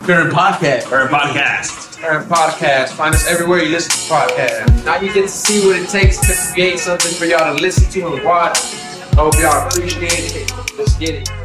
Current podcast. Current podcast. Find us everywhere you listen to podcasts. Now you get to see what it takes to create something for y'all to listen to and watch. Hope y'all appreciate it. Let's get it.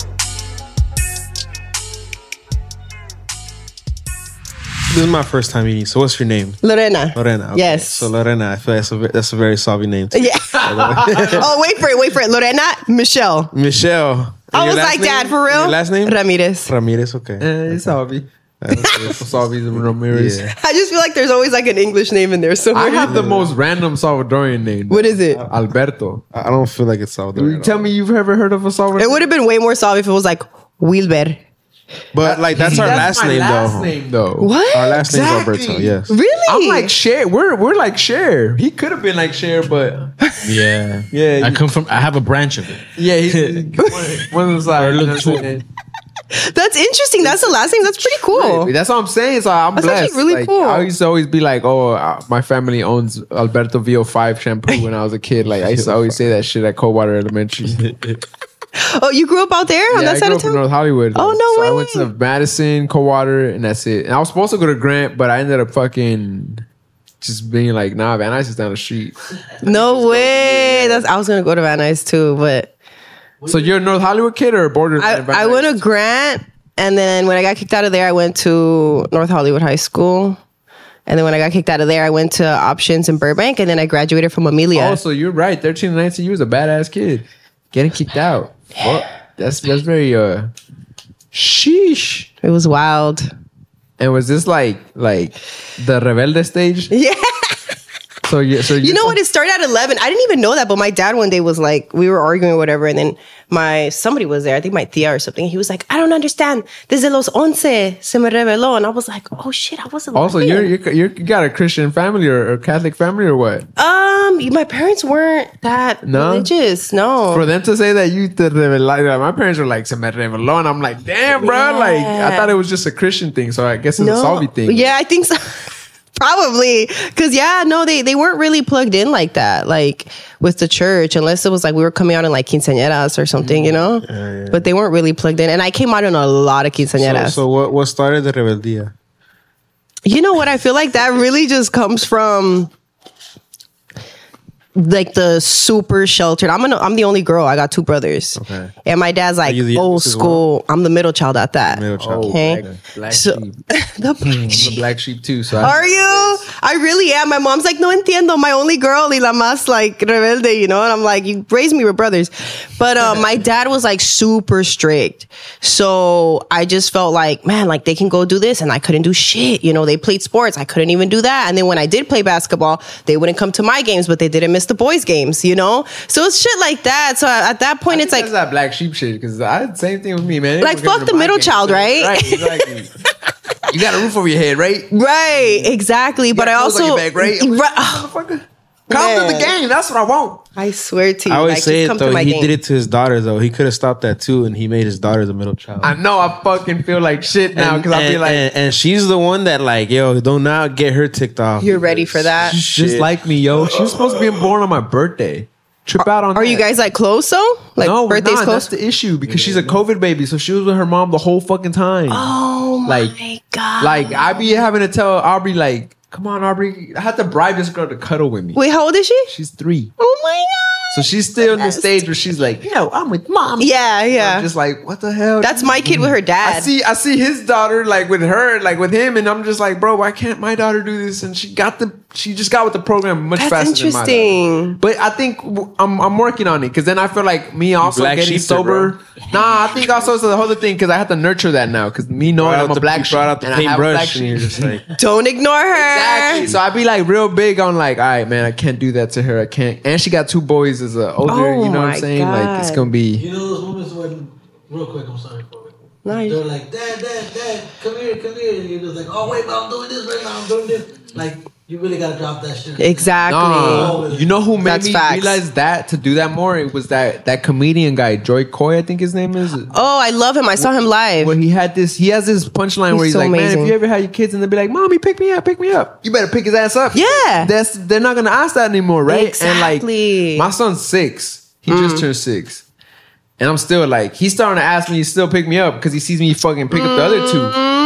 This is my first time meeting. So what's your name? Lorena. Lorena. Okay. Yes. So Lorena, I feel that's a very Salvi name. Yeah. Oh, wait for it. Lorena, Michelle. Michelle. I was like, Dad, for real? Your last name? Ramirez. Ramirez, okay. It's Salvi. Salvi Ramirez. Yeah. I just feel like there's always like an English name in there somewhere. I have the most random Salvadorian name. What is it? Alberto. I don't feel like it's Salvador. Tell me you've ever heard of a Salvadorian? It would have been way more solid if it was like Wilber. But like that's our last my name last though. name though. What? Our last Exactly. name is Alberto, yes. Really? I'm like Cher. We're like Cher. He could have been like Cher, but Yeah. Yeah. I have a branch of it. yeah, he's one of those like. Or you know look what I'm saying? That's interesting. That's the last name. That's pretty cool. That's what I'm saying. So I'm That's blessed. actually really Like, cool. I used to always be like, "Oh, my family owns Alberto VO5 shampoo." When I was a kid, like I used to always say that shit at Coldwater Elementary. Oh, you grew up out there on Yeah, that I side grew of up in town? North Hollywood. Oh, no so way. I went to Madison, Coldwater, and that's it. And I was supposed to go to Grant, but I ended up fucking just being like, "Nah, Van Nuys is down the street." No way. I was gonna go to Van Nuys too, but So you're a North Hollywood kid or a border? I went to Grant, and then when I got kicked out of there, I went to North Hollywood High School. And then when I got kicked out of there, I went to Options in Burbank, and then I graduated from Amelia. Oh, so you're right. 13 and 19, you was a badass kid. Getting kicked out. Fuck. That's very sheesh. It was wild. And was this like the rebelde stage? Yeah. So You know what? It started at 11. I didn't even know that, but my dad one day was like, we were arguing or whatever, and then somebody was there, I think my tia or something. He was like, I don't understand. Desde los 11 se me reveló. And I was like, oh shit, I wasn't Also, lying. you got a Christian family or Catholic family or what? My parents weren't that No? religious. No. For them to say that you te reveló, like, my parents were like, se me reveló, and I'm like, damn, bro. Yeah. Like, I thought it was just a Christian thing, so I guess it's a Salvi thing. Yeah, I think so. Probably. Because, they weren't really plugged in like that, like with the church, unless it was like we were coming out in like quinceañeras or something, you know? Yeah. But they weren't really plugged in. And I came out in a lot of quinceañeras. So what started the rebeldia? You know what? I feel like that really just comes from like the super sheltered. I'm the only girl. I got two brothers. Okay. And my dad's like you the old youngest as school. I'm the middle child at that. Middle child. Okay. Black So, sheep. the black I'm sheep. a black sheep too. So Are you? I really am. My mom's like, no entiendo. My only girl y la más like rebelde, you know? And I'm like, you raised me with brothers. But my dad was like super strict. So I just felt like, man, like they can go do this and I couldn't do shit. You know, they played sports. I couldn't even do that. And then when I did play basketball, they wouldn't come to my games, but they didn't miss the boys' games, you know? So it's shit like that. So at that point, it's like, that's that black sheep shit because I same thing with me, man. Like, fuck the middle child, right? Right, exactly. You got a roof over your head, right? right, exactly. But I got clothes also, on your back, right? Right. Come to the Man. game. That's what I want. I swear to you. I always like, say just it come to though. my He game. did it to his daughter though. He could have stopped that too, and he made his daughter the middle child. I know. I fucking feel like shit now because I feel like and she's the one that like, yo, don't not get her ticked off. You're ready for that. she's just like me, yo. She was supposed to be born on my birthday. Trip out on. Are you that. guys like close though? Like No, we're birthdays not. close? That's the issue because she's a COVID baby, so she was with her mom the whole fucking time. Oh Like- my god! Like I be having to tell Aubrey, like, come on, Aubrey. I had to bribe this girl to cuddle with me. Wait, how old is she? She's 3. Oh my god! So she's still in the stage where she's like, no, I'm with mom. Yeah, yeah. I'm just like, what the hell? That's my kid with her I dad. see his daughter like with her, like with him, and I'm just like, bro, why can't my daughter do this? And she just got with the program much That's faster than my daughter. interesting. But I think I'm working on it because then I feel like me also black getting sheeped her, sober. Nah, I think also it's the whole thing because I have to nurture that now because me knowing I'm a black sheep brought out the and I have a black paintbrush, and you're sheep. just like, Don't ignore her. Exactly. So I be like real big on like, all right, man, I can't do that to her. I can't. And she got 2 boys as a older. Oh you know what my I'm saying? Like it's God. gonna be. You know those moments when, real quick, I'm sorry for it. Nice. They're like, Dad, come here. And you're just like, oh, wait, but I'm doing this right now. I'm doing this. Like, you really got to drop that shit. Exactly. No, you know who made That's me facts. realize that to do that more? It was that comedian guy, Joy Coy, I think his name is. Oh, I love him. I saw him live. Where he has this punchline where he's so like, man, amazing. if you ever had your kids and they'll be like, Mommy, pick me up. You better pick his ass up. Yeah. They're not gonna ask that anymore, right? Exactly. And like my son's 6. He just turned 6. And I'm still like, he's starting to ask me to still pick me up because he sees me fucking pick up the other 2.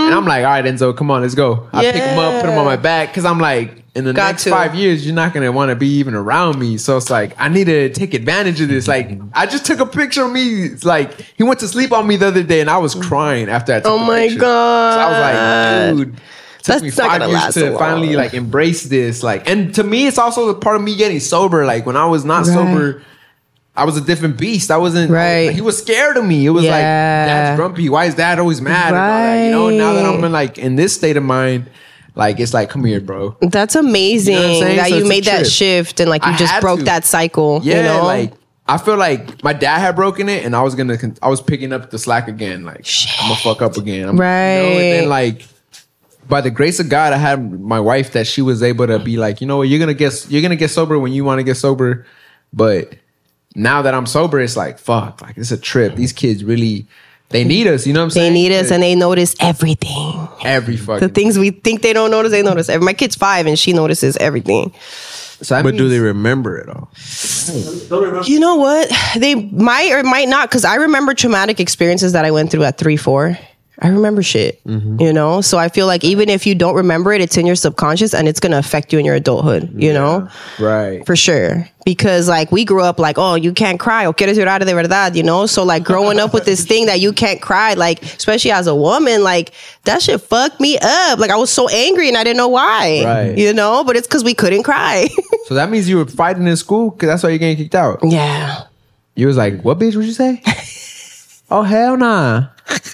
And I'm like, all right, Enzo, come on, let's go. I pick him up, put him on my back, because I'm like, in the next 5 years, you're not going to want to be even around me. So it's like, I need to take advantage of this. Like, I just took a picture of me. It's like, he went to sleep on me the other day, and I was crying after I took the picture. God. So I was like, dude, it took me 5 years to finally like embrace this. Like, and to me, it's also a part of me getting sober. Like, when I was not sober, I was a different beast. I wasn't. He was scared of me. It was like, Dad's grumpy. Why is Dad always mad? And all that, you know. Now that I'm in this state of mind, like, it's like, come here, bro. That's amazing that you made that shift and like you just broke that cycle. Yeah, you know? like I feel like my dad had broken it, and I was picking up the slack again. Like, I'm gonna fuck up again. You know? And then like, by the grace of God, I had my wife that she was able to be like, you know what, you're gonna get sober when you want to get sober, but now that I'm sober, it's like, fuck, like, it's a trip. These kids really, they need us. You know what I'm saying? They need us, and they notice everything. Every fucking the things we think they don't notice, they notice. My kid's 5, and she notices everything. So but do they remember it all? You know what? They might or might not, because I remember traumatic experiences that I went through at 3, 4. I remember shit, you know? So I feel like even if you don't remember it, it's in your subconscious and it's going to affect you in your adulthood, you know? Right. For sure. Because like we grew up like, oh, you can't cry. O quieres llorar de verdad, you know? So like growing up with this thing that you can't cry, like, especially as a woman, like that shit fucked me up. Like I was so angry and I didn't know why, right. You know? But it's because we couldn't cry. So that means you were fighting in school because that's why you're getting kicked out. Yeah. You was like, what bitch would you say? Oh, hell nah.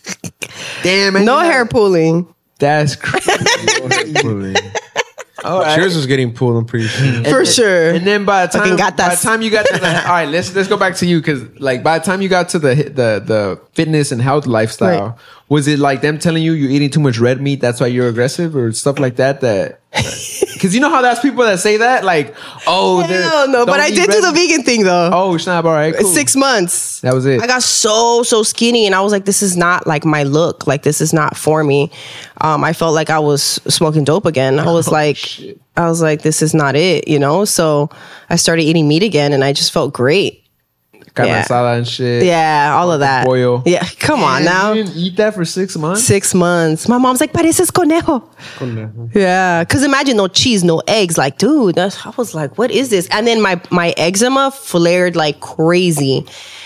Damn, man. No hair pulling. That's crazy. No hair pulling. Oh, right. Yours was getting pulled, I'm pretty sure. For sure. And then by the time you got to the, all right, let's go back to you, because like by the time you got to the fitness and health lifestyle, right. Was it like them telling you you're eating too much red meat, that's why you're aggressive, or stuff like that? Because you know how there's people that say that, like, oh, hell no, but I did do the vegan thing though. Oh, snap! All right, cool. 6 months. That was it. I got so skinny, and I was like, this is not like my look. Like this is not for me. I felt like I was smoking dope again. I was like, this is not it, you know. So I started eating meat again, and I just felt great. Carne asada and shit. Yeah, all of that. Pollo. Yeah, come on now. You didn't eat that for 6 months? 6 months. My mom's like, pareces conejo. Yeah, because imagine no cheese, no eggs. Like, dude, I was like, what is this? And then my eczema flared like crazy.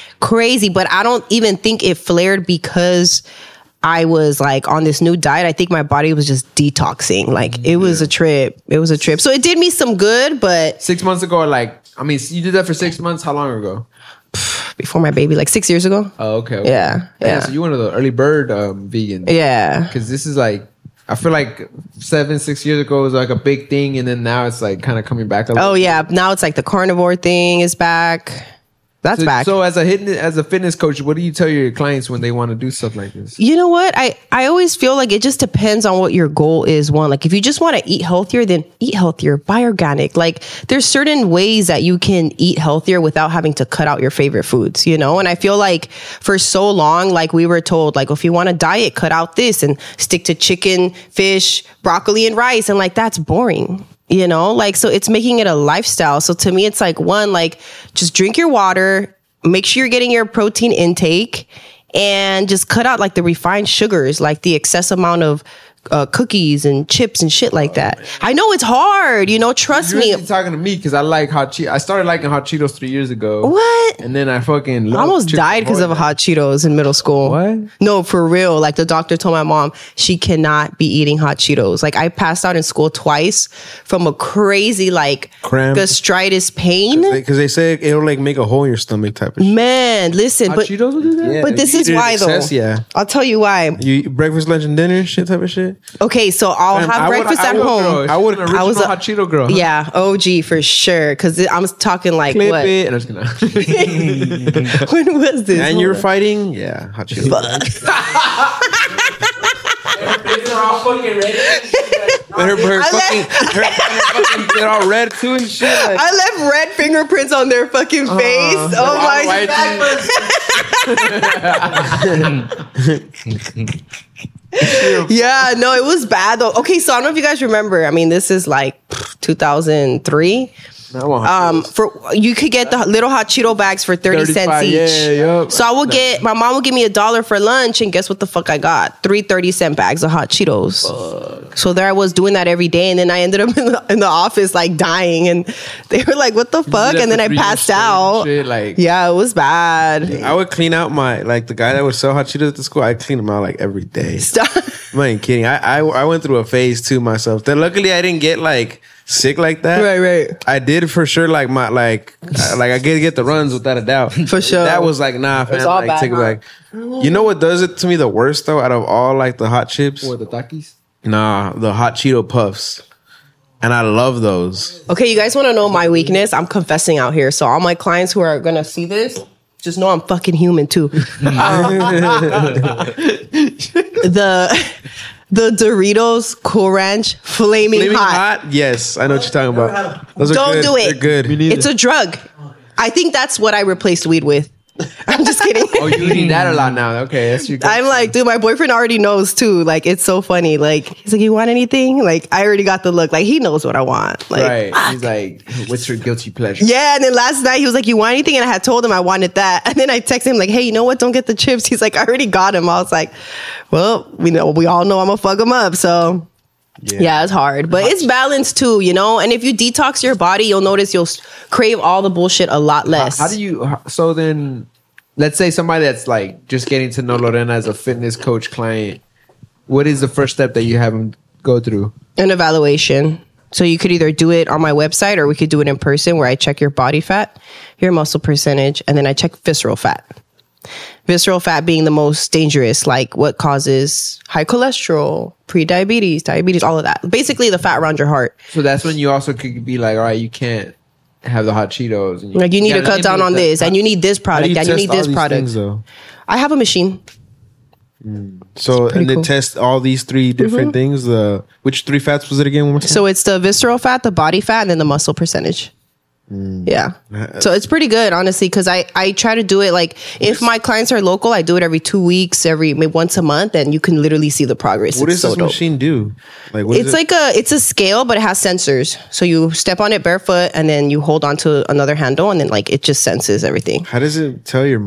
But I don't even think it flared because I was like on this new diet. I think my body was just detoxing. Like it was a trip. So it did me some good, but 6 months ago, like, I mean, you did that for 6 months. How long ago? Before my baby, like 6 years ago. Oh, okay. Yeah. So you one of the early bird vegans. Yeah. Because this is like, I feel like 6 years ago was like a big thing, and then now it's like kind of coming back a little. Oh yeah, now it's like the carnivore thing is back. That's back. So as a fitness coach, what do you tell your clients when they want to do stuff like this? You know what? I always feel like it just depends on what your goal is. One, like if you just want to eat healthier, then eat healthier, buy organic. Like there's certain ways that you can eat healthier without having to cut out your favorite foods, you know? And I feel like for so long, like we were told, like if you want to diet, cut out this and stick to chicken, fish, broccoli, and rice. And like, that's boring. You know, like, so it's making it a lifestyle. So to me, it's like, one, like just drink your water, make sure you're getting your protein intake, and just cut out like the refined sugars, like the excess amount of cookies and chips and shit like that. I know it's hard, you know, trust me. You're talking to me because I like hot Cheetos. I started liking hot Cheetos 3 years ago. What? And then I fucking almost died because of hot Cheetos in middle school. What? No, for real. Like the doctor told my mom she cannot be eating hot Cheetos. Like I passed out in school twice from a crazy like cramp, gastritis pain. Because they say it'll like make a hole in your stomach type of shit. Man, listen, hot Cheetos will do that? Yeah, but this is why excess, though. Yeah. I'll tell you why. You breakfast, lunch, and dinner shit type of shit. Okay, so I'll have breakfast at home. I was a hot Cheeto girl. Huh? Yeah, OG for sure. Because I'm talking like Clip what? it. And I'm just gonna When was this? And you're fighting? Yeah, hot Cheetos. They're all fucking ready. Her fucking they're all red too and shit. Like. I left red fingerprints on their fucking face. Oh my god. Yeah, no, it was bad though. Okay, so I don't know if you guys remember. I mean, this is like 2003. For you could get the little hot Cheeto bags for 30 cents each. So I will get my mom will give me $1 for lunch, and guess what the fuck I got? 3 30-cent bags of hot Cheetos. So there I was doing that every day, and then I ended up in the office like dying, and they were like, "What the fuck?" And then I passed out. Yeah, it was bad. I would clean out the guy that would sell hot Cheetos at the school. I clean him out like every day. Stop. I'm not even kidding. I went through a phase too myself. Then luckily I didn't get like sick like that. Right. I did for sure. Like I get the runs without a doubt. For sure. That was like nah, fam. Like bad, take it back. You know what does it to me the worst though? Out of all like the hot chips, or the Takis? Nah, the hot Cheeto puffs. And I love those. Okay, you guys want to know my weakness? I'm confessing out here. So all my clients who are gonna see this, just know I'm fucking human too. The Doritos Cool Ranch Flaming Hot. Yes, I know what you're talking about. Those are Don't good. do it. They're good. It's a drug. I think that's what I replaced weed with. I'm just kidding. Oh, you eating that a lot now? Okay, that's your. I'm like, dude, my boyfriend already knows too. Like, it's so funny. Like, he's like, "You want anything?" Like, I already got the look. Like, he knows what I want. Like, right. He's like, "What's your guilty pleasure?" Yeah. And then last night he was like, "You want anything?" And I had told him I wanted that. And then I texted him like, "Hey, you know what? Don't get the chips." He's like, "I already got him." I was like, "Well, we all know I'm gonna fuck him up." So. Yeah, it's hard, but it's balanced too, you know. And if you detox your body, you'll notice you'll crave all the bullshit a lot less. How do you? So then, let's say somebody that's like just getting to know Lorena as a fitness coach client. What is the first step that you have them go through? An evaluation. So you could either do it on my website or we could do it in person, where I check your body fat, your muscle percentage, and then I check visceral fat. Visceral fat being the most dangerous, like what causes high cholesterol, pre-diabetes, diabetes, all of that. Basically the fat around your heart. So that's when you also could be like, all right, you can't have the hot Cheetos. And you need to cut down on this, and you need this product, and you need this product. I have a machine. So, and they test all these 3 different things. Which 3 fats was it again? One more time? So it's the visceral fat, the body fat, and then the muscle percentage. Yeah. So it's pretty good, honestly, because I try to do it like if my clients are local, I do it every 2 weeks, maybe once a month, and you can literally see the progress. What does this machine do? Like, it's a scale, but it has sensors. So you step on it barefoot, and then you hold on to another handle, and then like it just senses everything. How does it tell your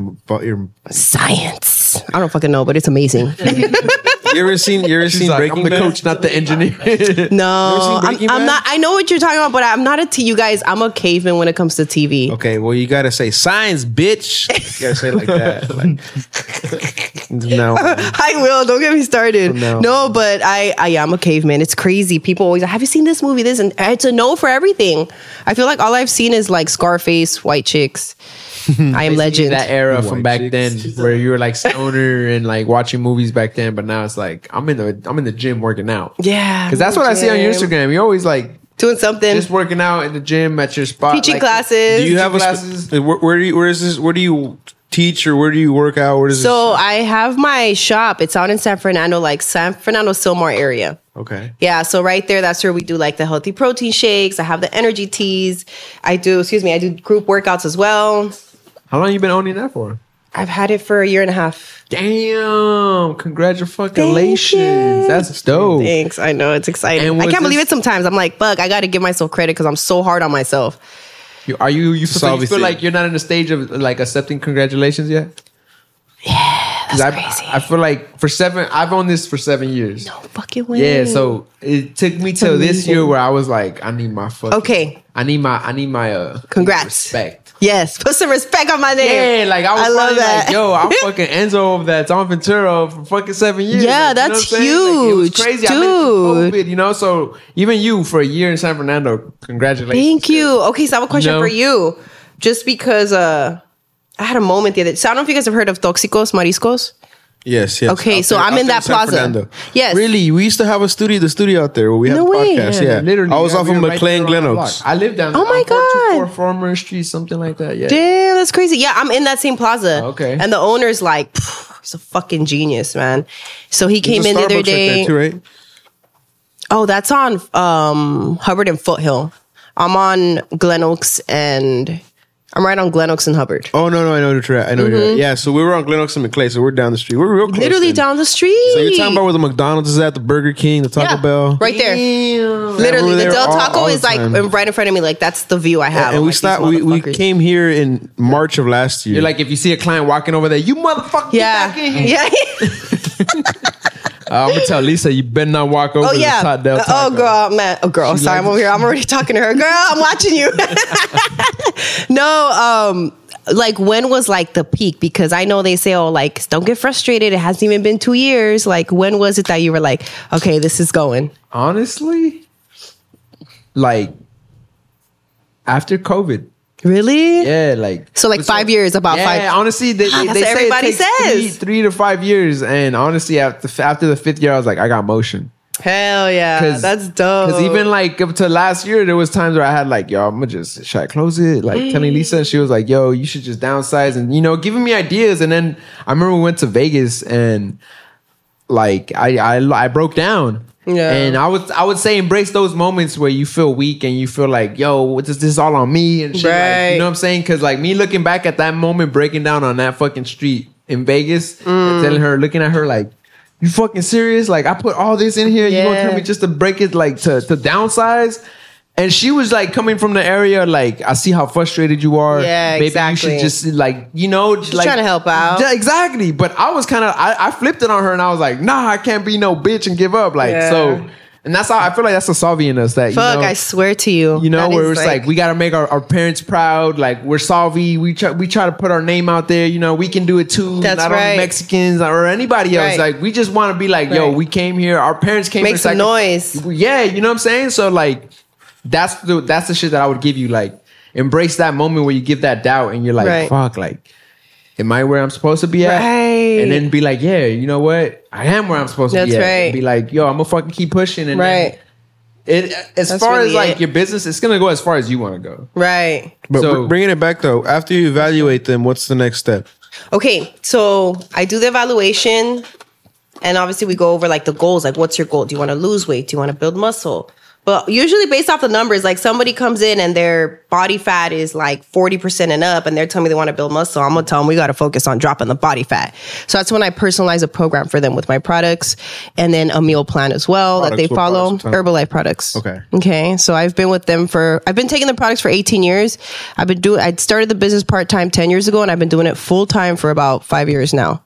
science? I don't fucking know, but it's amazing. You ever seen Breaking I'm the Bad? coach, not the engineer. No, I'm not. I know what you're talking about, but I'm not you guys, I'm a caveman when it comes to TV. Okay, well, you gotta say science, bitch. You gotta say it like that. No, I will. Don't get me started. No, but I am a caveman. It's crazy. People always, have you seen this movie? This, and it's a no for everything. I feel like all I've seen is like Scarface, White Chicks. I Am Legend. That era from back then, where you were like stoner and like watching movies back then, but now it's like I'm in the gym working out. Yeah, because that's what I see on your Instagram. You're always like doing something, just working out in the gym at your spot, teaching like, classes. Do you have classes? Where do you teach, or where do you work out? I have my shop. It's out in San Fernando, like San Fernando Silmar area. Okay. Yeah, so right there, that's where we do like the healthy protein shakes. I have the energy teas. I do group workouts as well. How long you been owning that for? I've had it for 1.5 years. Damn! Congratulations! That's dope. Thanks. I know, it's exciting. I can't believe it sometimes. I'm like, fuck, I got to give myself credit because I'm so hard on myself. You feel like you're not in the stage of like accepting congratulations yet? Yeah, that's crazy. I feel like I've owned this for 7 years. No fucking way. Yeah, so it took me till this year where I was like, I need my fucking. Okay. I need my congrats. Respect. Yes, put some respect on my name. Yeah, like I love that. Like, yo, I'm fucking Enzo of that Tom Ventura for fucking 7 years. Yeah, like, that's huge. Like, it was crazy. Dude. I made it through COVID, you know. So even you for a year in San Fernando, congratulations. Thank you. Okay, so I have a question for you. Just because I had a moment the other day. So I don't know if you guys have heard of Tóxicos Mariscos. Yes. Okay, so I'm in that plaza. Yes. Really? We used to have the studio out there where we had the podcast. Yeah. Literally. I was off of McLean Glen Oaks. I lived down there. Oh my God. 424 Farmer Street, something like that. Yeah. Damn, that's crazy. Yeah, I'm in that same plaza. Okay. And the owner's like, he's a fucking genius, man. So he came in the other day. Right there too, right? Oh, that's on Hubbard and Foothill. I'm on Glen Oaks and I'm right on Glen Oaks and Hubbard. Oh no, I know what you're at. I know what you're at. Yeah, so we were on Glen Oaks and McClay, so we're down the street. We're real close. Literally then. down the street. So you're talking about where the McDonald's is at, the Burger King, the Taco Bell, right there. Damn. Literally, Yeah, the we're Del there Taco all is the like time. right in front of me. Like that's the view I have. And I'm we like, stopped. these We motherfuckers. came here in March of last year. You're like, if you see a client walking over there, you motherfucker, get Yeah, back in here. yeah. I'm gonna tell Lisa, you better not walk over Oh to yeah. the Del Taco. Oh girl, man. Oh girl. Sorry, I'm over here. I'm already talking to her. Girl, I'm watching you. No, like when was like the peak? Because I know they say, oh, like don't get frustrated. It hasn't even been 2 years. Like when was it that you were like, okay, this is going? Honestly, like after COVID. Really? Yeah, like So like 5 years, about yeah, 5. honestly, they That's say what everybody it takes says. 3 to 5 years, and honestly, after the 5th year, I was like, I got motion. Hell yeah, that's dope. Because even like up to last year, there was times where I had like, yo, I'm gonna just should I close it? Like telling Lisa, and she was like, yo, you should just downsize, and giving me ideas. And then I remember we went to Vegas, and like I broke down. Yeah. And I would say embrace those moments where you feel weak and you feel like, yo, what is this all on me and shit. Right. Like, you know what I'm saying? Because like me looking back at that moment, breaking down on that fucking street in Vegas and telling her, looking at her like, you fucking serious? Like I put all this in here. You gonna tell me just to break it, like to downsize? And she was like coming from the area, like, I see how frustrated you are. Yeah, Maybe exactly. you should just like, just like trying to help out. Yeah, exactly. But I was kind of, I flipped it on her and I was like, nah, I can't be no bitch and give up. Like, Yeah. so, and that's how I feel like that's the Salvi in us that, Fuck, I swear to you. That where is it's like we got to make our parents proud. Like we're Salvi. We try to put our name out there. We can do it too. That's not right. only Mexicans or anybody else. Right. Like we just want to be like, yo, Right. we came here. Our parents came Make here. some noise. Yeah, you know what I'm saying? So like, that's the shit that I would give you. Like, embrace that moment where you give that doubt and you're like, Right. fuck, like, am I where I'm supposed to be at? Right. And then be like, yeah, you know what? I am where I'm supposed to That's be at. right. And be like, yo, I'm gonna fucking keep pushing. And Right. then as That's far really as like it. your business, it's gonna go as far as you want to go. Right. But So- bringing it back though, after you evaluate them, what's the next step? Okay, so I do the evaluation, and obviously we go over like the goals. Like, what's your goal? Do you want to lose weight? Do you want to build muscle? But usually based off the numbers, like somebody comes in and their body fat is like 40% and up, and they're telling me they want to build muscle. I'm gonna tell them we got to focus on dropping the body fat. So that's when I personalize a program for them with my products, and then a meal plan as well that they Products, what follow. products? Herbalife products. Okay. Okay. So I've been with them I've been taking the products for 18 years. I started the business part-time 10 years ago, and I've been doing it full-time for about 5 years now.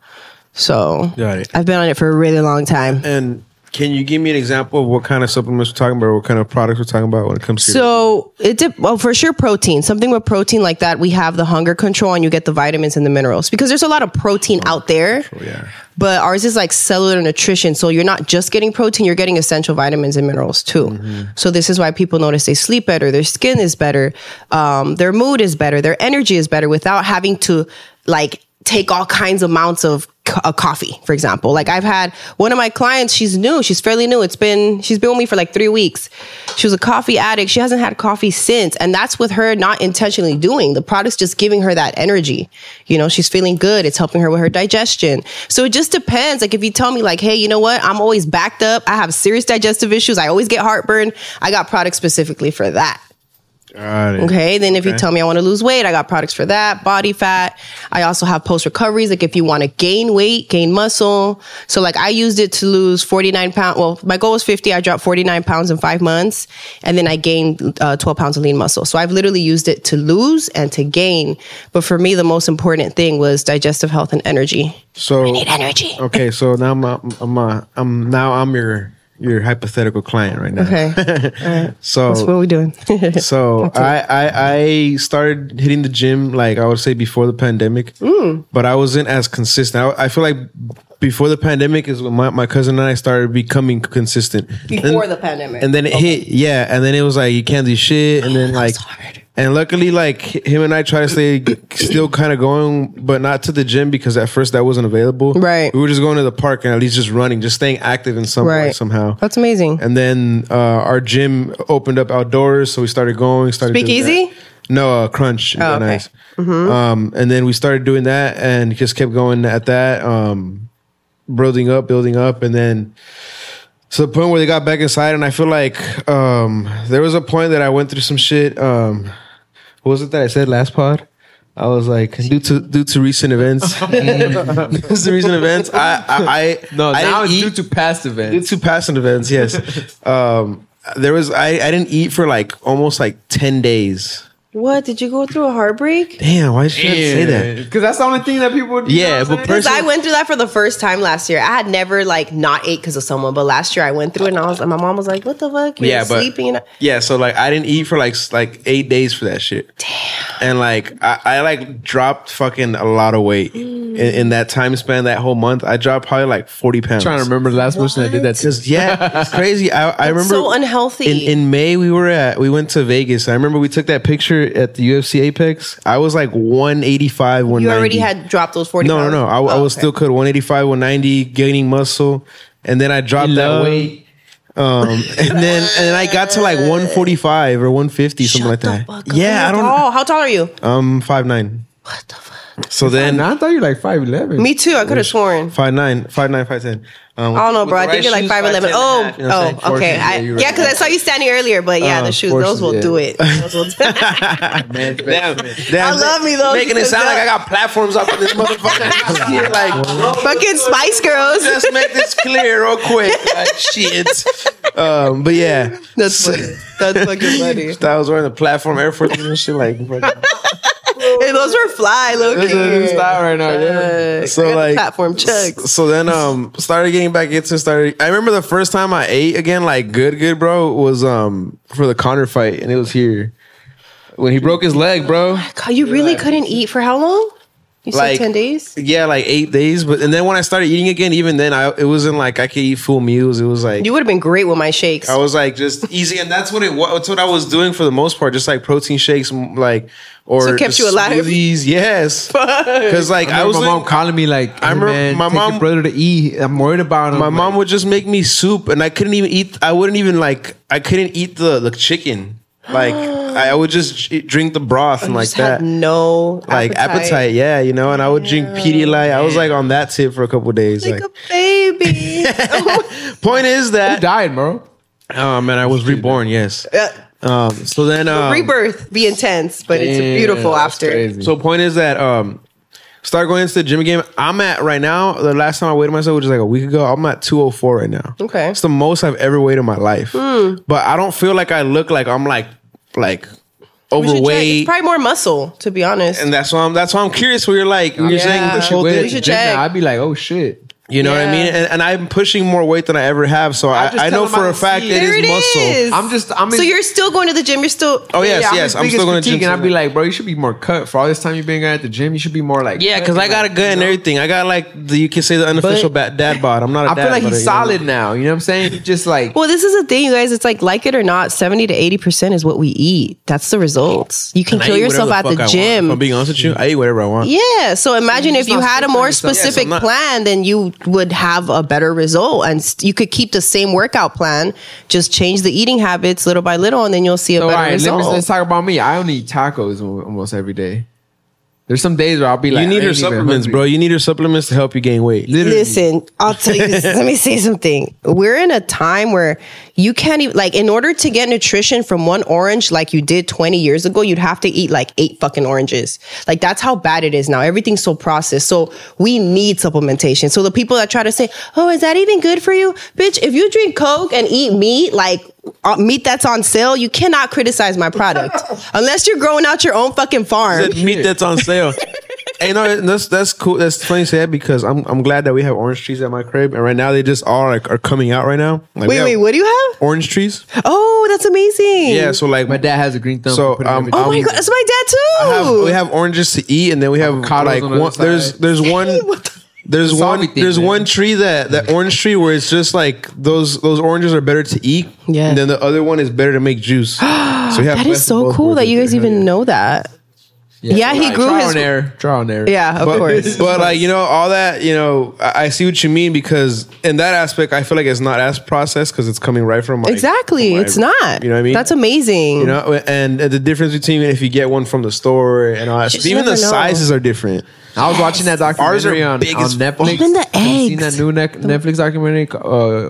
So Got it. I've been on it for a really long time. And can you give me an example of what kind of supplements we're talking about, or what kind of products we're talking about when it comes to? So well, for sure, protein. Something with protein like that, we have the hunger control, and you get the vitamins and the minerals, because there's a lot of protein out there. yeah. But ours is like cellular nutrition. So you're not just getting protein, you're getting essential vitamins and minerals too. So this is why people notice they sleep better, their skin is better, their mood is better, their energy is better without having to like take all kinds of amounts of coffee, for example. Like I've had one of my clients, she's fairly new. She's been with me for like 3 weeks. She was a coffee addict. She hasn't had coffee since. And that's with her not intentionally doing. The product's just giving her that energy. She's feeling good. It's helping her with her digestion. So it just depends. Like if you tell me like, hey, you know what? I'm always backed up. I have serious digestive issues. I always get heartburn. I got products specifically for that. Got it. Okay. Then if you tell me I want to lose weight, I got products for that. Body fat. I also have post recoveries. Like if you want to gain weight, gain muscle. So like I used it to lose 49 pounds. Well, my goal was 50. I dropped 49 pounds in 5 months. And then I gained 12 pounds of lean muscle. So I've literally used it to lose and to gain. But for me, the most important thing was digestive health and energy. So I need energy. Okay, so now I'm your hypothetical client right now. Okay. All right. So That's what we're doing. So I started hitting the gym, like I would say before the pandemic, but I wasn't as consistent. I feel like before the pandemic is when my cousin and I started becoming consistent. Before the pandemic. And then it hit, and then it was like you can't do shit, and then like, and luckily like him and I try to stay still kind of going, but not to the gym because at first that wasn't available. Right. We were just going to the park and at least just running, just staying active in some way somehow. That's amazing. And then our gym opened up outdoors, so we started going. Doing Speakeasy? that. No, Crunch. Oh, okay. Nice. And then we started doing that and just kept going at that, building up, and then to the point where they got back inside. And I feel like there was a point that I went through some shit. What was it that I said last pod? I was like, due to recent events, I No, now it's due to past events. Due to past events, yes. There was I didn't eat for like almost like 10 days. What? Did you go through a heartbreak? Damn, why should I say that? Because that's the only thing that people do. Yeah, but Because I went through that for the first time last year. I had never like not ate because of someone, but last year I went through it and my mom was like, "What the fuck? You're sleeping?" So like I didn't eat for like 8 days for that shit. Damn. And like I like dropped fucking a lot of weight in that time span. That whole month, I dropped probably like 40 pounds. I'm trying to remember the last person that did that. Yeah, it's crazy. I remember so unhealthy. In May we went to Vegas. I remember we took that picture at the UFC Apex. I was like 185, 190. You already had dropped those 40 pounds? No. I was still good. 185, 190, gaining muscle, and then I dropped that weight. And then I got to like 145 or 150, something like that. Yeah, I don't know. How tall are you? 5'9". What the fuck? So then I thought you were like 5'11". Me too. I could have sworn. 5'9", 5'10". I don't know, bro. I think you're like 5'11". Oh, okay. Yeah, because I saw you standing earlier, but yeah, the shoes, those will do it. Those will do it. Damn, I love me though. Making it sound like I got platforms up in this motherfucker. Like fucking Spice Girls. Just make this clear real quick. Like, shit. But yeah, that's funny. That's fucking funny. I was wearing the platform Air Force and shit like. Hey, those were fly, low key. That's a new style right now. Yeah. So like platform chugs. So then started getting back into I remember the first time I ate again like good bro was for the Conor fight, and it was here when he broke his leg, bro. God, you really couldn't eat for how long? You said 10 days? Yeah, like 8 days. And then when I started eating again, even then, it wasn't like I could eat full meals. It was like you would have been great with my shakes. I was like just easy, and that's what I was doing for the most part, just like protein shakes, like or so it kept you alive. Smoothies, yes. Because like I was my mom calling me like, hey, I remember man, my mom your brother to eat. I'm worried about him. My mom would just make me soup, and I couldn't even eat. I couldn't eat the chicken. Like I would just drink the broth and like that. No, like appetite, yeah, you know. And I would drink Pedialyte. I was like on that tip for a couple of days, like a baby. Point is that you died, bro. Oh man, I was reborn. Yes. So then rebirth be intense, but it's beautiful after. Crazy. So point is that start going into the gym again. I'm at right now. The last time I weighed myself, which is like a week ago, I'm at 204 right now. Okay, it's the most I've ever weighed in my life. But I don't feel like I look like I'm like overweight. It's probably more muscle, to be honest. And that's why I'm curious. Where you're like, you're saying we should check. I'd be like, oh shit. You know what I mean? And I'm pushing more weight than I ever have. So I know for a fact it is muscle. So you're still going to the gym? You're still... Oh, yes. I'm still going to the gym. And I'd be like, bro, you should be more cut. For all this time you've been at the gym, you should be more like... Yeah, because I got a gut and everything. I got like, you can say the unofficial dad bod. I'm not a dad. I feel like he's solid now. You know what I'm saying? He just like... Well, this is the thing, you guys. It's like it or not, 70 to 80% is what we eat. That's the results. You can kill yourself at the gym. If I'm being honest with you, I eat whatever I want. Yeah. So imagine if you had a more specific plan, then you would have a better result, and you could keep the same workout plan, just change the eating habits little by little, and then you'll see a better result. Let's talk about me. I only eat tacos almost every day. There's some days where I'll be like, you need your supplements, bro. You need your supplements to help you gain weight. Literally. Listen, I'll tell you this. Let me say something. We're in a time where you can't even, like, in order to get nutrition from one orange like you did 20 years ago, you'd have to eat like 8 fucking oranges. Like, that's how bad it is now. Everything's so processed. So we need supplementation. So the people that try to say, oh, is that even good for you? Bitch, if you drink Coke and eat meat, like meat that's on sale, you cannot criticize my product unless you're growing out your own fucking farm. Meat that's on sale. Hey, no, that's cool. That's funny to say that because I'm glad that we have orange trees at my crib, and right now they just are coming out right now. Like, wait, what do you have? Orange trees. Oh, that's amazing. Yeah, so like my dad has a green thumb. So oh my god, that's my dad too. We have oranges to eat, and then we have like one, there's one tree that orange tree where it's just like those oranges are better to eat. Yeah. And then the other one is better to make juice. So we have that is so cool that you guys even know that. Yeah, he grew his trial and error. Yeah, of course. But like, you know, all that, you know, I see what you mean, because in that aspect, I feel like it's not as processed because it's coming right from my... Exactly, it's not. You know what I mean? That's amazing. You know, and the difference between if you get one from the store and all that, even the sizes are different. I was watching that documentary on Netflix. Even the eggs. Seen that new Netflix documentary?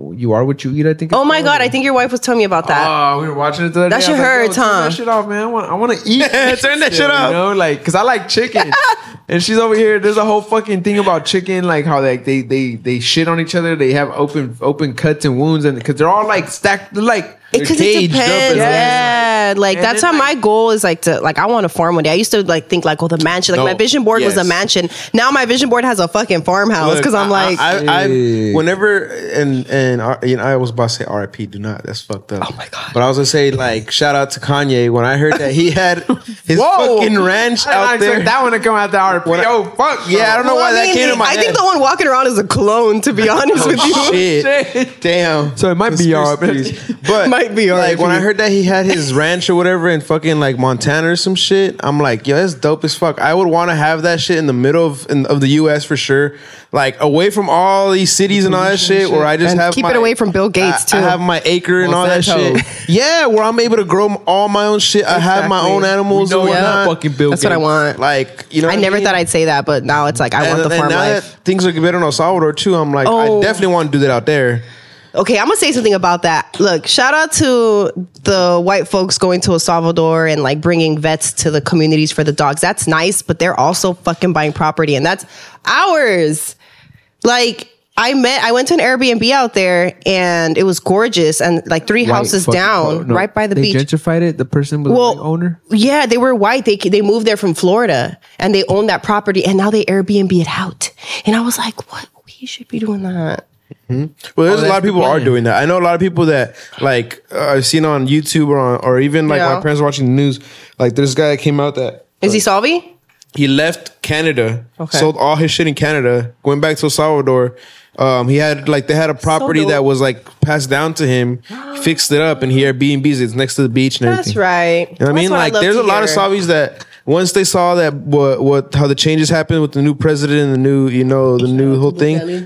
You Are What You Eat, I think. Oh my God, I think your wife was telling me about that. Oh, we were watching it the other day. That shit I was like, hurts, yo, huh? Turn that shit off, man. I want to eat. Turn that shit off. You know, like, because I like chicken. And she's over here. There's a whole fucking thing about chicken, like how like they shit on each other. They have open cuts and wounds, and because they're all like stacked, they're like Because it caged up. depends. Yeah, like And that's then, how like- my goal is like to like I want a farm one day. I used to like think like the mansion. Like my vision board was a yes. mansion. Now my vision board has a fucking farmhouse because I'm like, I Hey. whenever and you know, I was about to say R.I.P. Do not. That's fucked up. Oh my God. But I was gonna say like shout out to Kanye when I heard that he had his fucking ranch I did not out there. expect that one to come out the RP. Oh fuck, Yeah, I don't know well, why that came to my I head. think the one walking around is a clone. To be honest with you, Shit. Damn. So it might be Conspiracy RIP. theories. But Might be like when RIP. I heard that he had his ranch or whatever in fucking like Montana or some shit, I'm like, yo, that's dope as fuck. I would want to have that shit in the middle of the US for sure. Like away from all these cities and all that shit, where I just And have keep it away from Bill Gates, too. I have my acre and all that Monsanto. shit. Yeah, where I'm able to grow all my own shit. I have my Exactly. own animals We know and you're not whatnot. fucking Bill that's what I Gates. want. Like, you know, I what never mean? thought I'd say that, but now it's like I want the farm now life. that things are better in El Salvador too, I'm like, I Oh. definitely want to do that out there. Okay, I'm gonna say something about that. Look, shout out to the white folks going to El Salvador and like bringing vets to the communities for the dogs. That's nice, but they're also fucking buying property, and that's ours. Like I went to an Airbnb out there, and it was gorgeous, and like three houses down, right by the they beach. gentrified it. The person was Well, the owner. Yeah, they were white. They moved there from Florida, and they owned that property, and now they Airbnb it out. And I was like, what? We should be doing that. Well, there's a that's lot of the people are plan. doing that. I know a lot of people that like I've seen on YouTube or even like Yeah. my parents watching the news. Like there's a guy that came out that Is he Salvi? he left Canada, Okay. sold all his shit in Canada, went back to El Salvador. He had like they had a property dope. that was like passed down to him, fixed it up, and he Airbnbs it's next to the beach and everything. That's right. You know what I mean? Like there's a lot of Salvis that once they saw that what how the changes happened with the new president and the new the new whole thing,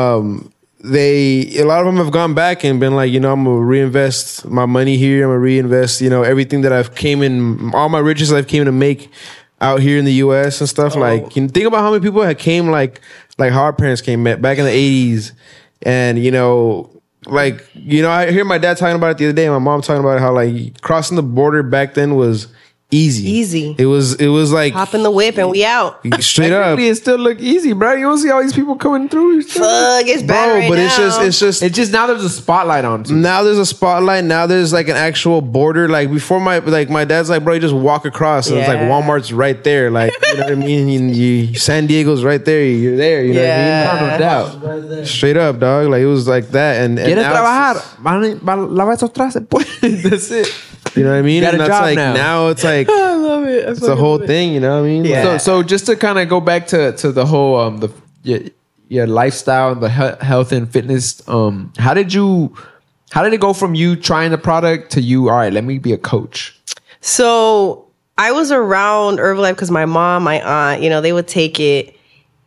a lot of them have gone back and been like, I'm gonna reinvest my money here. I'm gonna reinvest, everything that I've came in, all my riches I've came to make out here in the U.S. and stuff. Like, think about how many people had came like how our parents came back in the 80s, and I hear my dad talking about it the other day, and my mom talking about how like crossing the border back then was easy. Easy. It was like Hop in the whip and we out. straight up. Technically, it still look easy, bro. You don't see all these people coming through. Fuck, it's bad Bro, right but now. it's just It's just now there's a spotlight on. it. now there's a spotlight. Now there's like an actual border. Like before, my dad's like, bro, you just walk across, and it's like Yeah. Walmart's right there. Like, you know what I mean? You San Diego's right there. You're there. You know Yeah. what I mean? No doubt. Right there. Straight up, dog. Like it was like that. And ¿Quieres now it's trabajar? Va a lavar esos trastes, pues. That's it. just- you know what I mean? Got a And that's job like now. it's like I love it. it's the whole thing. You know what I mean? Yeah. Like, So just to kind of go back to the whole your lifestyle and the health and fitness. How did it go from you trying the product to you? All right, let me be a coach. So I was around Herbalife because my mom, my aunt, they would take it.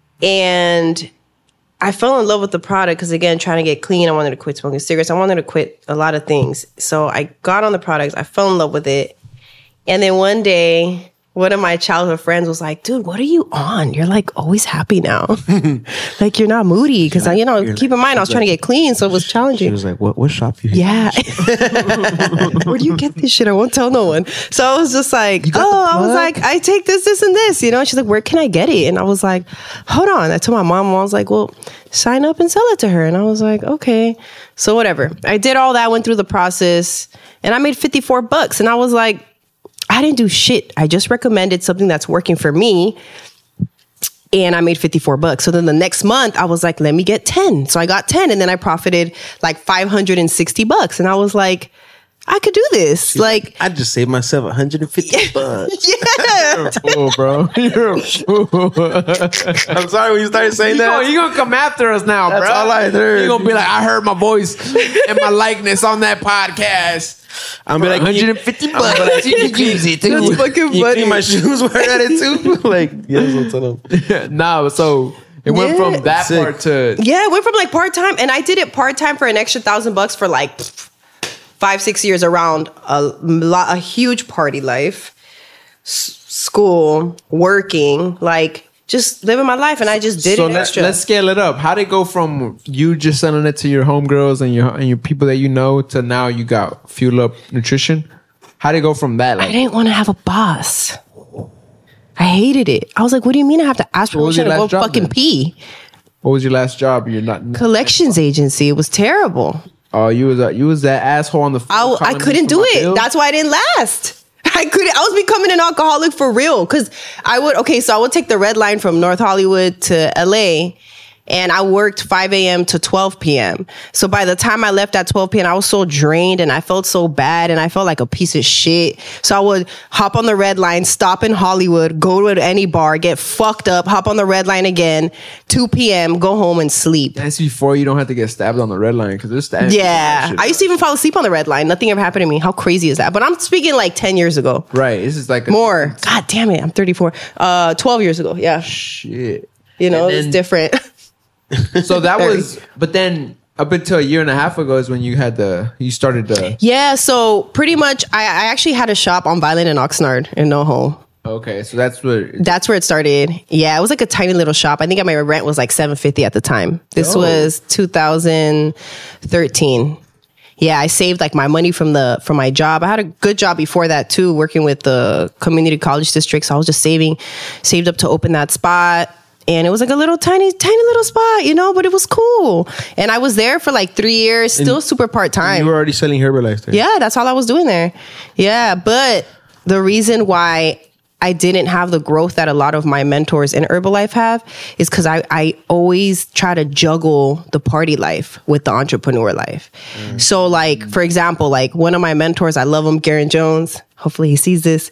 And I fell in love with the product because, again, trying to get clean. I wanted to quit smoking cigarettes. I wanted to quit a lot of things. So I got on the products. I fell in love with it. And then one day, one of my childhood friends was like, dude, what are you on? You're like always happy now. Like you're not moody. Because, keep in mind, I was trying to get clean. So it was challenging. she was like, what shop you? Yeah. Where do you get this shit? I won't tell no one. So I was just like, I was like, I take this, and this, And she's like, where can I get it? And I was like, hold on. I told my mom, I was like, well, sign up and sell it to her. And I was like, okay. So whatever. I did all that, went through the process, and I made $54. And I was like, I didn't do shit. I just recommended something that's working for me. And I made $54. So then the next month I was like, let me get 10. So I got 10, and then I profited like $560. And I was like, I could do this. Like, I just saved myself $150. yeah. Oh, bro. You're a fool. I'm sorry when you started saying that. You're gonna come after us now, That's bro. all I heard. You're gonna be like, I heard my voice and my likeness on that podcast. I'm be like, $150. You can use it too. That's fucking Can you funny. clean my shoes while you're at it too? Like, yes, I'll tell them. No, so it went Yeah. from that Sick. part to Yeah, it went from like part-time, and I did it part-time for an extra $1,000 for like 5-6 years around a huge party life, school, working. Like just living my life, and I just did it extra. Let's scale it up. How'd it go from you just selling it to your homegirls and your people that you know to now you got Fuel Up Nutrition? How'd it go from that? I didn't want to have a boss. I hated it. I was like, what do you mean I have to ask permission to go fucking pee? What was your last job? You're not collections agency. It was terrible. Oh, you was that asshole on the phone. I couldn't do it. Bill? That's why I didn't last. I was becoming an alcoholic for real. Cause I would take the red line from North Hollywood to LA. And I worked 5 a.m. to 12 p.m. So by the time I left at 12 p.m., I was so drained and I felt so bad and I felt like a piece of shit. So I would hop on the red line, stop in Hollywood, go to any bar, get fucked up, hop on the red line again, 2 p.m., go home and sleep. That's before you don't have to get stabbed on the red line because there's stabbing. Yeah. I used to even fall asleep on the red line. Nothing ever happened to me. How crazy is that? But I'm speaking like 10 years ago. Right. This is like more. God damn it. I'm 34. 12 years ago. Yeah. Shit. You know, it's different. So that was, but then up until a year and a half ago is when you started the. Yeah, so pretty much I actually had a shop on Violent and Oxnard in NoHo. Okay, so that's where it started. Yeah, it was like a tiny little shop. I think my rent was like $750 at the time. This was 2013. Yeah, I saved like my money from my job. I had a good job before that too, working with the community college district. So I was just saved up to open that spot. And it was like a little tiny little spot, you know, but it was cool. And I was there for like 3 years, still super part-time. You were already selling Herbalife there. Yeah, that's all I was doing there. Yeah, but the reason why I didn't have the growth that a lot of my mentors in Herbalife have is because I always try to juggle the party life with the entrepreneur life. So like, for example, like one of my mentors, I love him, Garen Jones. Hopefully he sees this.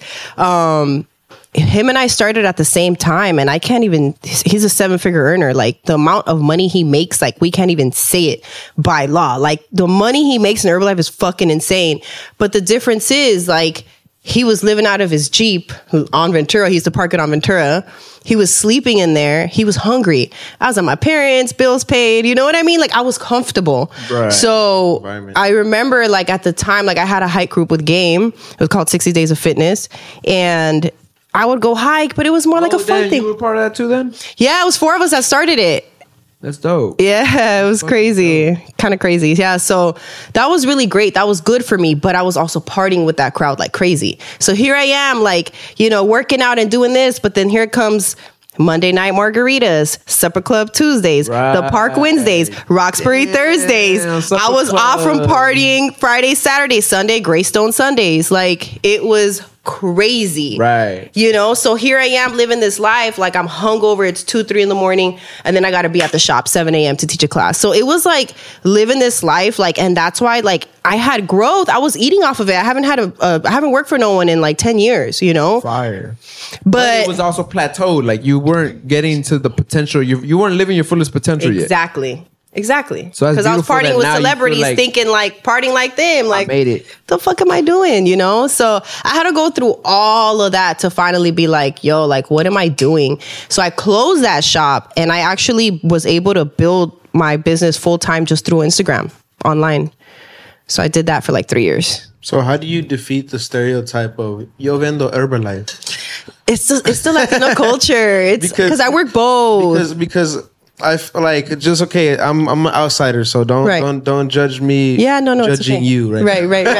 Him and I started at the same time, and he's a 7-figure earner. Like the amount of money he makes, like we can't even say it by law. Like the money he makes in Herbalife is fucking insane. But the difference is like, he was living out of his Jeep on Ventura. He used to park it on Ventura. He was sleeping in there. He was hungry. I was at my parents, bills paid. You know what I mean? Like I was comfortable. Right. So I remember like at the time, like I had a hike group with Game. It was called 60 Days of Fitness. And I would go hike, but it was more like a fun thing. You were part of that too then? Yeah, it was 4 of us that started it. That's dope. Yeah, it was crazy. Kind of crazy. Yeah, so that was really great. That was good for me, but I was also partying with that crowd like crazy. So here I am, like, you know, working out and doing this, but then here comes Monday night margaritas, supper club Tuesdays, the park Wednesdays, Roxbury Thursdays. I was off from partying Friday, Saturday, Sunday, Greystone Sundays. Like it was crazy. Right. You know, so here I am living this life. Like I'm hungover. It's 2-3 in the morning. And then I got to be at the shop 7 a.m. to teach a class. So it was like living this life. Like, and that's why like I had growth. I was eating off of it. I haven't worked for no one in like 10 years, you know? Fire. But it was also plateaued. Like you weren't getting to the potential. You weren't living your fullest potential yet. Exactly. So because I was partying with celebrities, like, thinking like partying like them. Like, I made it. The fuck am I doing? You know? So I had to go through all of that to finally be like, yo, like, what am I doing? So I closed that shop and I actually was able to build my business full time just through Instagram online. So I did that for like 3 years. So how do you defeat the stereotype of yo vendo Herbalife? It's still Latino culture. It's because I work both. Because I feel like just okay. I'm an outsider, so don't judge me. Yeah, no, judging okay. you. Right.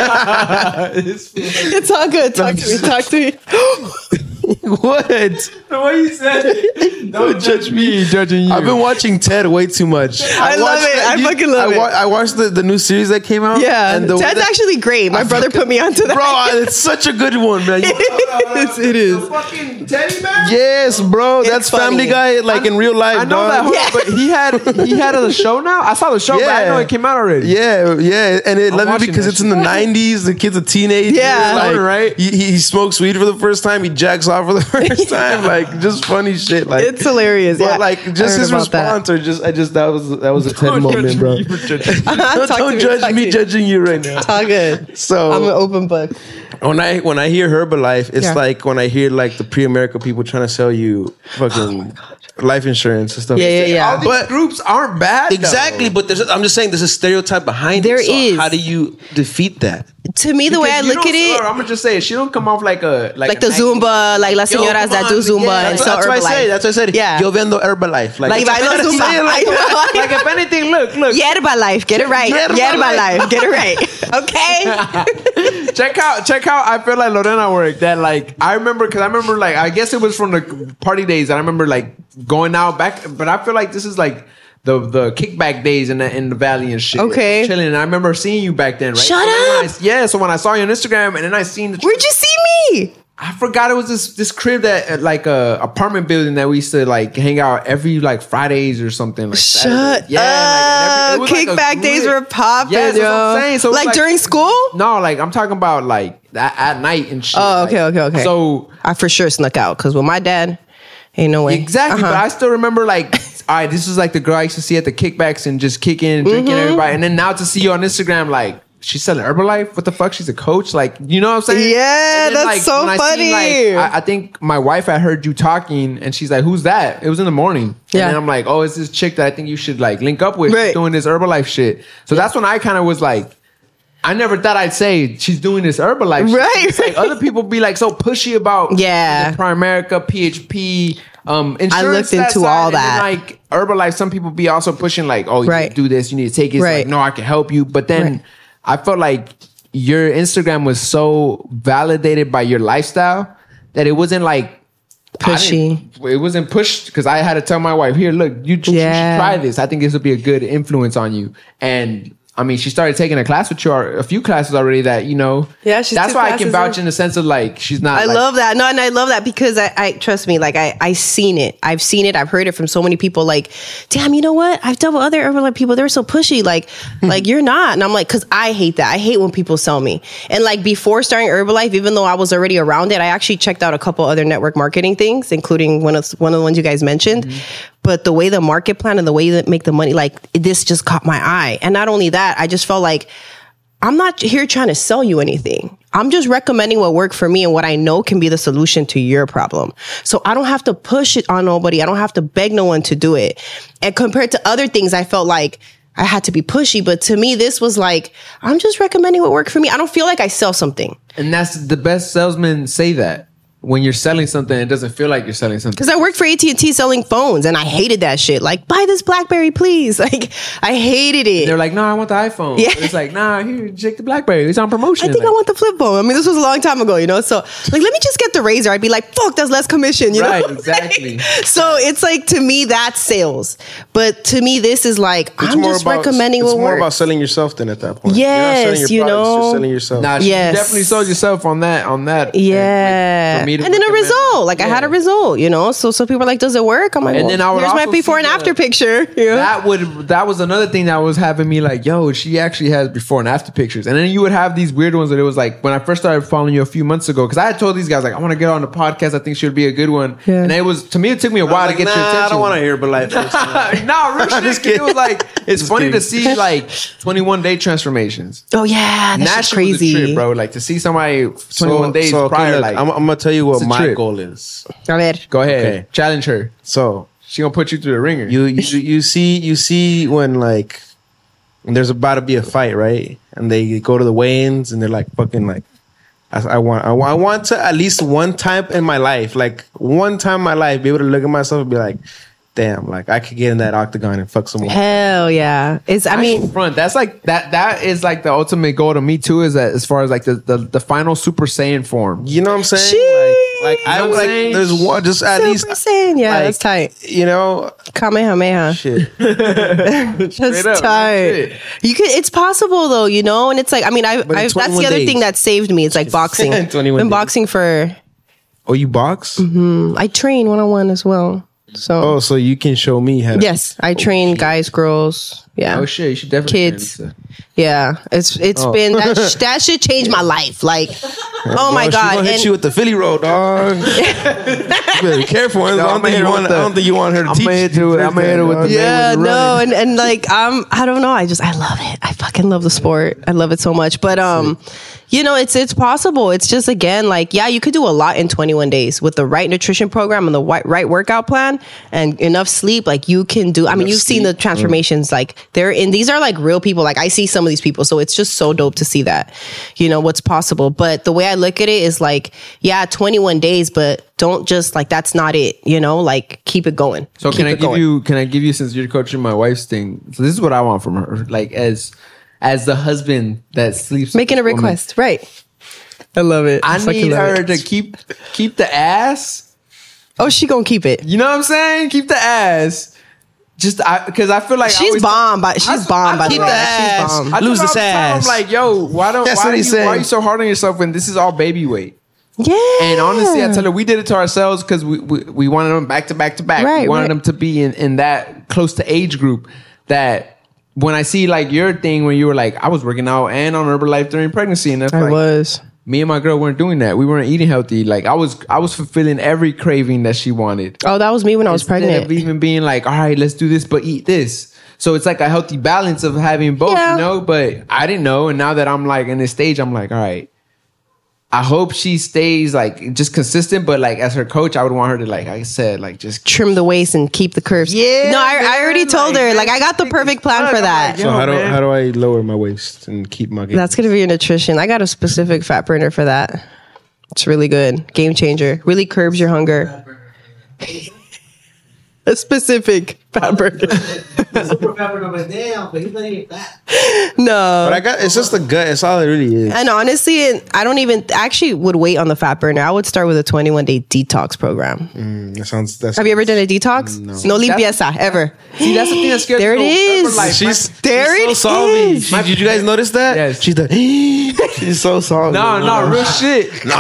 It's all good. Talk to me. What? The way you said it. Don't judge me, judging you. I've been watching Ted way too much. I love it. I fucking love it. I watched the new series that came out. Yeah, and Ted's actually great. My brother put me onto that. Bro, it's such a good one, man. It is. The fucking Teddy Bear? Yes, bro. That's funny. Family Guy, like in real life. I know that, but he had a show now. I saw the show, but I know it came out already. Yeah, and it led me because it's in the 90s. The kid's a teenager. Yeah, like, right. He smokes weed for the first time. He jacks off for the first time. Like just funny shit. Like it's hilarious. But like just his response, or that was a Ted moment, bro. Don't judge me judging you right now. It's all good. So I'm an open book. When I hear Herbalife, it's like when I hear like the pre-America people trying to sell you fucking life insurance and stuff. Yeah. All these groups aren't bad. Exactly, though. but I'm just saying there's a stereotype behind There it. So is. how do you defeat that? to me, the way I look at it, I'm gonna just say it. She don't come off like the a Zumba, like las señoras that do Zumba and sell That's what I Herbalife. say. That's what I said. Yeah. Yo vendo Herbalife. Like if I know Zumba, I know. like if anything, look. Herbalife, get it right. Herbalife, get it right. Okay. check out. I feel like Lorena worked that. Like I remember like I guess it was from the party days. And I remember like going out back, but I feel like this is like the kickback days in the valley and shit. Okay. Chilling. And I remember seeing you back then, right? Shut up. So when I saw you on Instagram and then I seen the Where'd you see me? I forgot it was this crib that like a apartment building that we used to like hang out every like Fridays or something like Shut Saturday. up. Like, it was Kickback days were popping, Yeah, that's what I'm saying. So it was like during school? No, like I'm talking about like at night and shit. Oh, okay, like, okay. So I for sure snuck out because with my dad, ain't no way. exactly, but I still remember like, all right, this was like the girl I used to see at the kickbacks and just kicking and drinking everybody, and then now to see you on Instagram, like she's selling Herbalife. What the fuck? She's a coach. Like, you know what I'm saying? Yeah, And then, that's so when funny. I think my wife had heard you talking, and she's like, "Who's that?" It was in the morning. Yeah. And then I'm like, "Oh, it's this chick that I think you should like link up with. Right. She's doing this Herbalife shit." So that's when I kind of was like, I never thought I'd say she's doing this Herbalife shit. Right. It's like other people be like so pushy about Yeah. the Primerica, PHP, insurance. I looked into side, all and then, that. like Herbalife, some people be also pushing like, "Oh, you Right. need to do this, you need to take it." It's Right. like, no, I can help you. But then Right. I felt like your Instagram was so validated by your lifestyle that it wasn't like Pushy. It wasn't pushed because I had to tell my wife, "Here, look, you should try this. I think this would be a good influence on you." And I mean, she started taking a class with you, or a few classes already. That, you know, Yeah, she's that's 2 why I can classes vouch in. in the sense of like she's not. I like, love that. No, and I love that because I trust me, like I seen it. I've seen it. I've heard it from so many people. Like, damn, you know what? I've dealt with other Herbalife people. They're so pushy. Like you're not. And I'm like, because I hate that. I hate when people sell me. And like before starting Herbalife, even though I was already around it, I actually checked out a couple other network marketing things, including one of the ones you guys mentioned. But the way the market plan and the way you make the money, like this just caught my eye. And not only that, I just felt like I'm not here trying to sell you anything. I'm just recommending what worked for me and what I know can be the solution to your problem. So I don't have to push it on nobody. I don't have to beg no one to do it. And compared to other things, I felt like I had to be pushy. But to me, this was like, I'm just recommending what worked for me. I don't feel like I sell something. And that's the best salesmen say that. When you're selling something, it doesn't feel like you're selling something. Because I worked for AT&T selling phones and I hated that shit. Like, buy this BlackBerry, please. Like, I hated it. They're like, "No, I want the iPhone." Yeah. But it's like, "Nah, here, take the BlackBerry. It's on promotion." I think I want the flip phone. I mean, this was a long time ago, you know? So, like, let me just get the Razor. I'd be like, fuck, that's less commission, you know? Right, exactly. So, it's like, to me, that's sales. But to me, this is like, I'm just recommending what It's more works. about selling yourself than at that point. Yes, You're not selling your you products, know. you're selling yourself. Nah, you Yes. definitely sold yourself on that. Yeah. And, like, for me to and then a recommend- result. Like, I had a result, you know? So people are like, does it work? I'm like, And well, then I would here's my also before see and after the- picture. You know? That was another thing that was having me like, yo, she actually has before and after pictures. And then you would have these weird ones that it was like when I first started following you a few months ago, because I had told these guys like, I want to get on the podcast. I think she would be a good one. Yeah. And it was, to me, it took me a while to get your attention. I don't want to hear Herbalife. No, real shit. Just 'Cause it was like, it's Just funny to kidding. see like 21-day transformations. Oh, yeah. And That's that just shit was a crazy. trip, bro. Like to see somebody 21 days okay, prior, look, like, I'm gonna tell you it's what a my trip. goal is. A ver. go ahead, Okay. challenge her. So She gonna put you through the ringer. you see when like when there's about to be a fight, right? And they go to the weigh-ins and they're like fucking like, I want to at least one time in my life, like one time in my life, be able to look at myself and be like, damn, like I could get in that octagon and fuck someone. Hell yeah. I mean, front. That's like that is like the ultimate goal to me too. Is that as far as like the final Super Saiyan form. You know what I'm saying? Sheesh. Like I You know would what I'm like saying? there's one just at Super least Saiyan. Yeah, like, that's tight. You know, Kamehameha. shit. That's Straight up, tight. shit. You could. It's possible though, you know. And it's like, I mean, But in that's the 21 other days. thing that saved me. It's like boxing. 21 Been days. boxing for. Oh, you box? I train 1-on-1 as well. So Oh, so you can show me how to. yes, I train guys, girls. Yeah. Oh shit, you should definitely Kids. Yeah, it's been that should change my life. Like, oh my She god! gonna hit And you with the Philly roll, dog. You better be careful. I don't think you want her to teach. I'm gonna hit her with the yeah, Mayweather no, running. and like I don't know. I love it. I fucking love the sport. I love it so much. But you know, it's possible. It's just again like, yeah, you could do a lot in 21 days with the right nutrition program and the right workout plan and enough sleep. Like you can do. I mean, you've seen the transformations. Like these are like real people. Like I see some of these people. So it's just so dope to see that, you know, what's possible. But the way I look at it is like, yeah, 21 days, but don't just like, that's not it, you know, like keep it going. So Keep can I it give going. you, since you're coaching my wife's thing, so this is what I want from her. Like as the husband that sleeps with Making a this woman, request. Right. I love it. I fucking need love her it. to keep the ass. Oh, she gonna keep it. You know what I'm saying? Keep the ass. Just because I feel like She's bomb, but she's bomb. By the keep way, the she's ass. bomb. I Lose told this her all the time, ass. I'm like, yo, why That's what he's why are saying. you so hard on yourself when this is all baby weight? Yeah. And honestly, I tell her we did it to ourselves because we wanted them back to back to back. Right, we wanted right. them to be in that close to age group that when I see like your thing when you were like, I was working out and on Herbalife during pregnancy, and that's I like, was. me and my girl weren't doing that. We weren't eating healthy. Like I was fulfilling every craving that she wanted. Oh, that was me when I was Instead pregnant. of even being like, all right, let's do this, but eat this. So it's like a healthy balance of having both, Yeah. you know? But I didn't know. And now that I'm like in this stage, I'm like, all right, I hope she stays like just consistent. But like as her coach, I would want her to, like I said, like just Trim the waist and keep the curves. Yeah, No, I man, already told like, her. man, Like I got the she perfect is plan fun. for I'm that. like, So yo, man. how do I lower my waist and keep my game? That's gonna be your nutrition. I got a specific fat burner for that. It's really good. Game changer. Really curbs your hunger. A specific fat burner. Super pepper, I'm like, damn, but he's not even fat. No. But it's just the gut. It's all it really is. And honestly, I don't even actually would wait on the fat burner. I would start with a 21-day detox program. That's Have you ever done a detox? No limpieza ever. See, that's the thing that scares There it me. is. Herbalife, She's There so it salty. is. Did you guys notice that? Yes. She's the she's so salty. No, real shit. No,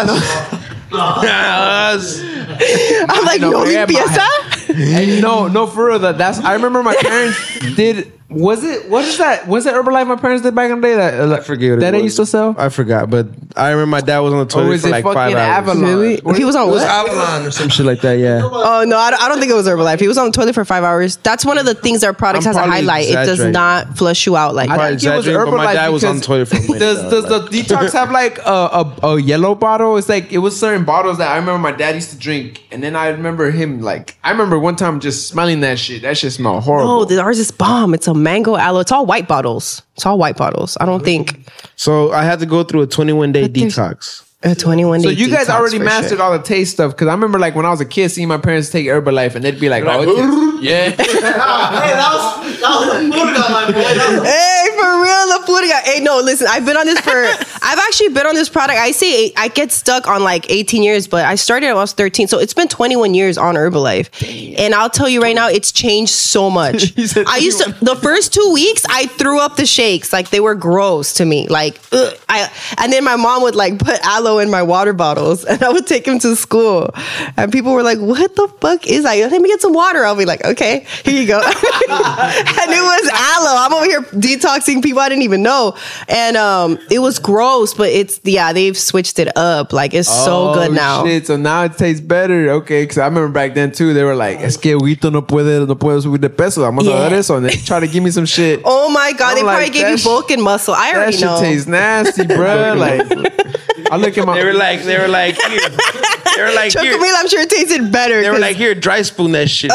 us. I'm like, know, no yeah, limpieza? And no, for real. That's. I remember my parents did. Was it? What is that? Was it Herbalife my parents did back in the day? That I forget what that it they was. used to sell. I forgot, but I remember my dad was on the Or toilet was for it like fucking 5 hours. Avalon? Really? He was on It was what? Avalon or some shit like that. Yeah. Oh no, I don't think it was Herbalife. He was on the toilet for 5 hours. That's one of the things our products I'm has a probably highlight. It does exaggerating. not flush you out like I that. think it was exaggerating, but my Herbalife dad was on because the toilet for a minute, Does though, the detox have like a yellow bottle? It's like it was certain bottles that I remember my dad used to drink, and then I remember him like I remember one time just smelling that shit. That shit smelled horrible. No, ours is bomb. It's a mango aloe. It's all white bottles. It's all white bottles. I don't think So I had to go through a 21-day But there's- detox. a 21 day. So you guys detox already for mastered sure. all the taste stuff because I remember like when I was a kid seeing my parents take Herbalife and they'd be like, oh, it's yeah. Hey, that was the food guy, my boy. Hey, for real, the food guy. Hey, no, listen, I've actually been on this product. I say I get stuck on like 18 years, but I started when I was 13. So it's been 21 years on Herbalife. And I'll tell you right now, it's changed so much. said I used to, the first 2 weeks, I threw up the shakes. Like they were gross to me. Like, ugh. And then my mom would like put aloe in my water bottles and I would take them to school. And people were like, what the fuck is that? Let me get some water. I'll be like, okay, here you go. And it was aloe. I'm over here detoxing people I didn't even know. And it was gross, but they've switched it up. Like it's so good now. Shit, so now it tastes better. Okay, because I remember back then too, they were like, es que Huito no puede subir de peso. Vamos a dar eso. And they try to give me some shit. Oh my God, I'm they probably like, gave you that bulk and muscle. I That already shit know. tastes nasty, bro. Like, I look at my. They were like, here. They were like, here. Chocomil, I'm sure it tasted better. They were 'cause- like, here, dry spoon that shit.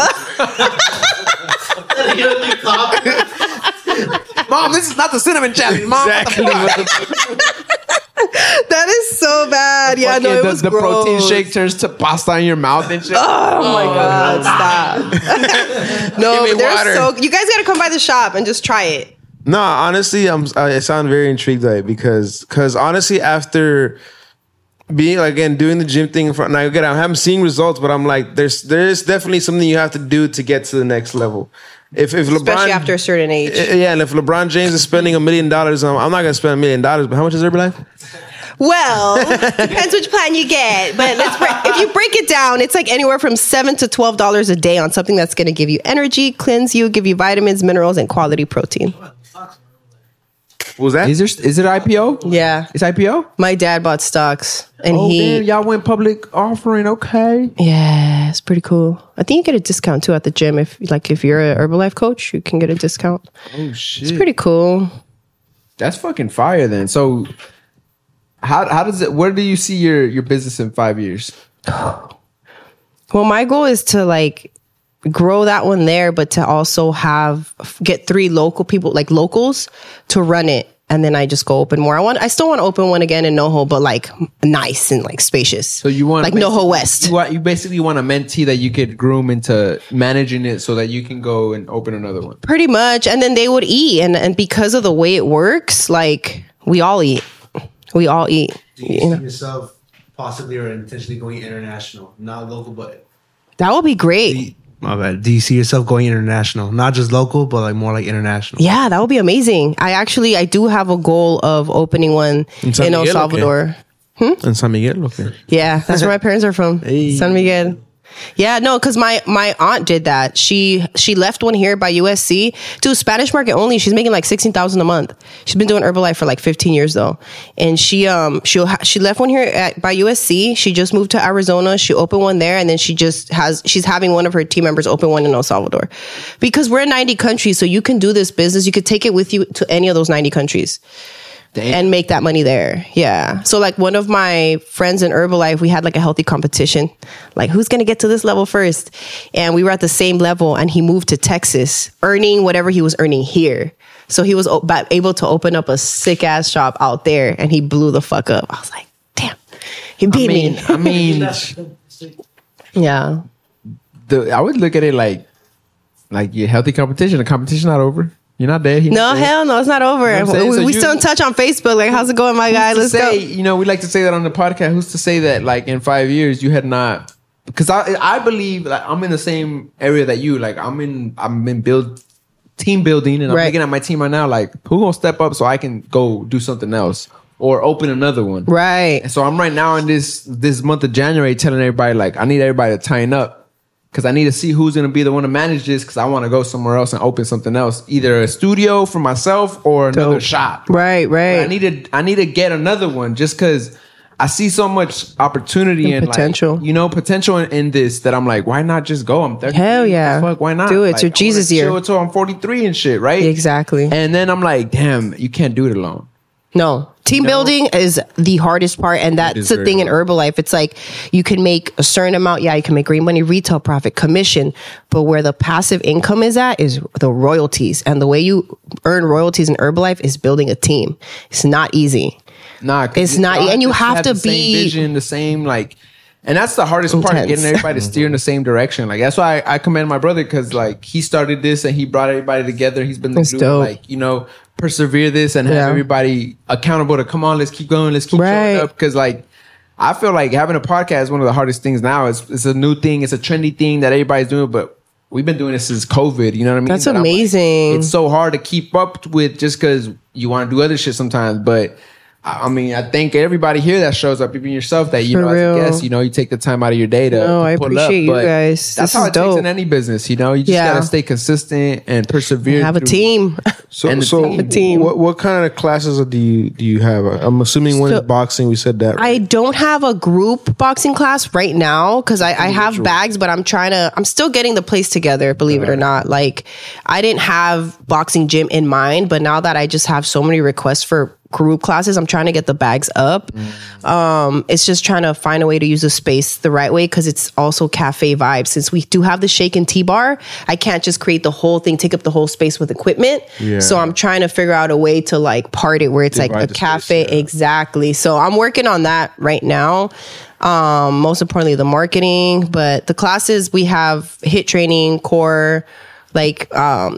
Mom, this is not the cinnamon challenge, Mom. Exactly. that is so bad. Yeah, no, it the, was the protein gross. shake turns to pasta in your mouth and shit. Oh my God, stop. No, Give me but they're water. so. You guys got to come by the shop and just try it. No, honestly, I sound very intrigued by it because honestly, after being again doing the gym thing, now again, I haven't seen results, but I'm like, there's definitely something you have to do to get to the next level. If LeBron, Especially after a certain age. yeah, and if LeBron James is spending $1 million, I'm not gonna spend $1 million. But how much is Herbalife? Well, depends which plan you get. But if you break it down, it's like anywhere from $7 to $12 a day on something that's going to give you energy, cleanse you, give you vitamins, minerals, and quality protein. What was that? Is it IPO? Yeah. It's IPO? My dad bought stocks and Oh, damn, y'all went public offering. Okay. yeah, it's pretty cool. I think you get a discount too at the gym. If you're a Herbalife coach, you can get a discount. Oh, shit. It's pretty cool. That's fucking fire then. So how does it, where do you see your business in 5 years? Well, my goal is to grow that one there, but to also get 3 local people, like locals, to run it. And then I just go open more. I still want to open one again in NoHo, but like nice and like spacious. So you want like NoHo West. You basically want a mentee that you could groom into managing it so that you can go and open another one. Pretty much. And then they would eat. And because of the way it works, like we all eat. We all eat. Do you see yourself possibly or intentionally going international? Not local, but... That would be great. My bad. Do you see yourself going international? Not just local, but like more like international? Yeah, that would be amazing. I do have a goal of opening one in El Salvador. In San Miguel, okay. Yeah, that's where my parents are from. Hey. San Miguel. Yeah, no, because my aunt did that. She left one here by USC. Dude, Spanish market only. She's making like $16,000 a month. She's been doing Herbalife for like 15 years though. And she left one here by USC. She just moved to Arizona. She opened one there, and then she's having one of her team members open one in El Salvador. Because we're in 90 countries, so you can do this business. You could take it with you to any of those 90 countries. Damn. And make that money there. Yeah. So like one of my friends in Herbalife, we had like a healthy competition. Like who's going to get to this level first? And we were at the same level, and he moved to Texas earning whatever he was earning here. So he was able to open up a sick ass shop out there, and he blew the fuck up. I was like, damn, he beat me. I mean, yeah. I would look at it like your healthy competition. The competition's not over. You're not dead. Hell no, it's not over. You know we still in touch on Facebook. Like, how's it going, my guy? Let's go. You know, we like to say that on the podcast. Who's to say that, like, in 5 years you had not? Because I believe like I'm in the same area that you. Like, I'm in team building, and I'm looking at my team right now. Like, who gonna step up so I can go do something else or open another one? Right. And so I'm right now in this month of January telling everybody like I need everybody to tighten up. Because I need to see who's going to be the one to manage this. Because I want to go somewhere else and open something else, either a studio for myself or another shop. Right. But I need to get another one just because I see so much opportunity and potential. Like, potential in this that I'm like, why not just go? I'm 30. Hell yeah! Fuck, why not Do it? Like, Your Jesus year. Chill until I'm 43 and shit, right? Exactly. And then I'm like, damn, you can't do it alone. No. Team building is the hardest part, and that's the thing in Herbalife. It's like you can make a certain amount. Yeah, you can make green money, retail profit, commission, but where the passive income is at is the royalties. And the way you earn royalties in Herbalife is building a team. It's not easy. Nah, it's not, and you have to the same vision, the same like. And that's the hardest part, getting everybody to steer in the same direction. Like, that's why I commend my brother, because like he started this and he brought everybody together. He's been doing like, persevere this and have everybody accountable to come on, let's keep going, let's keep showing up. Because like I feel like having a podcast is one of the hardest things now. It's a new thing, it's a trendy thing that everybody's doing, but we've been doing this since COVID. You know what I mean? That's amazing. Like, it's so hard to keep up with just because you want to do other shit sometimes, but I mean, I think everybody here that shows up, even yourself, that, as a guest, you take the time out of your day to pull I appreciate up. You guys. That's how it takes in any business, You just got to stay consistent and persevere. Have a team. A team. What kind of classes do you have? I'm assuming one is boxing. We said that. Right? I don't have a group boxing class right now because I have bags, but I'm still getting the place together, believe it or not. Like, I didn't have boxing gym in mind, but now that I just have so many requests for group classes, I'm trying to get the bags up. It's just trying to find a way to use the space the right way, because it's also cafe vibes. Since we do have the shake and tea bar, I can't just create the whole thing, take up the whole space with equipment. So I'm trying to figure out a way to like part it where it's like a cafe. Space, exactly. So I'm working on that right now. Most importantly, the marketing, but the classes we have: HIIT training, core, HIIT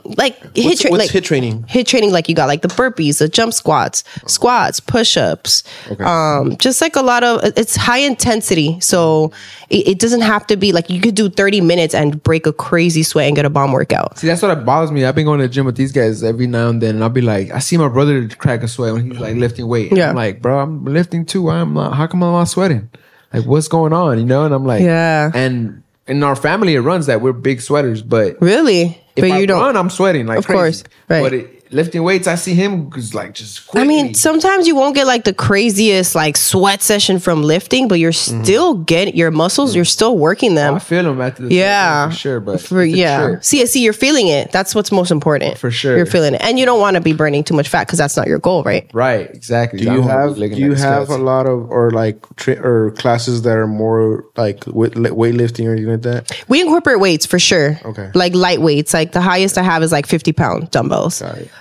training. HIIT training, like you got like the burpees, the jump squats, push-ups. Just like a lot of, it's high intensity. So it doesn't have to be like, you could do 30 minutes and break a crazy sweat and get a bomb workout. See, that's what bothers me. I've been going to the gym with these guys every now and then, and I'll be like, I see my brother crack a sweat when he's like lifting weight. I'm like, bro, I'm lifting too. How come I'm not sweating? Like, what's going on? And I'm like, and in our family, it runs that we're big sweaters, but really? If I run, I'm sweating like of crazy. Course, right? But lifting weights, I see him like just quickly. I mean, sometimes you won't get like the craziest like sweat session from lifting, but you're still getting your muscles. You're still working them. I feel them after the Yeah, for sure. But for it's a trip. see, you're feeling it. That's what's most important. For sure. You're feeling it, and you don't want to be burning too much fat because that's not your goal, right? Right, exactly. Do you have a lot of or like or classes that are more like weightlifting or anything like that? We incorporate weights for sure. Okay. Like light weights. Like the highest I have is like 50-pound dumbbells. Got it.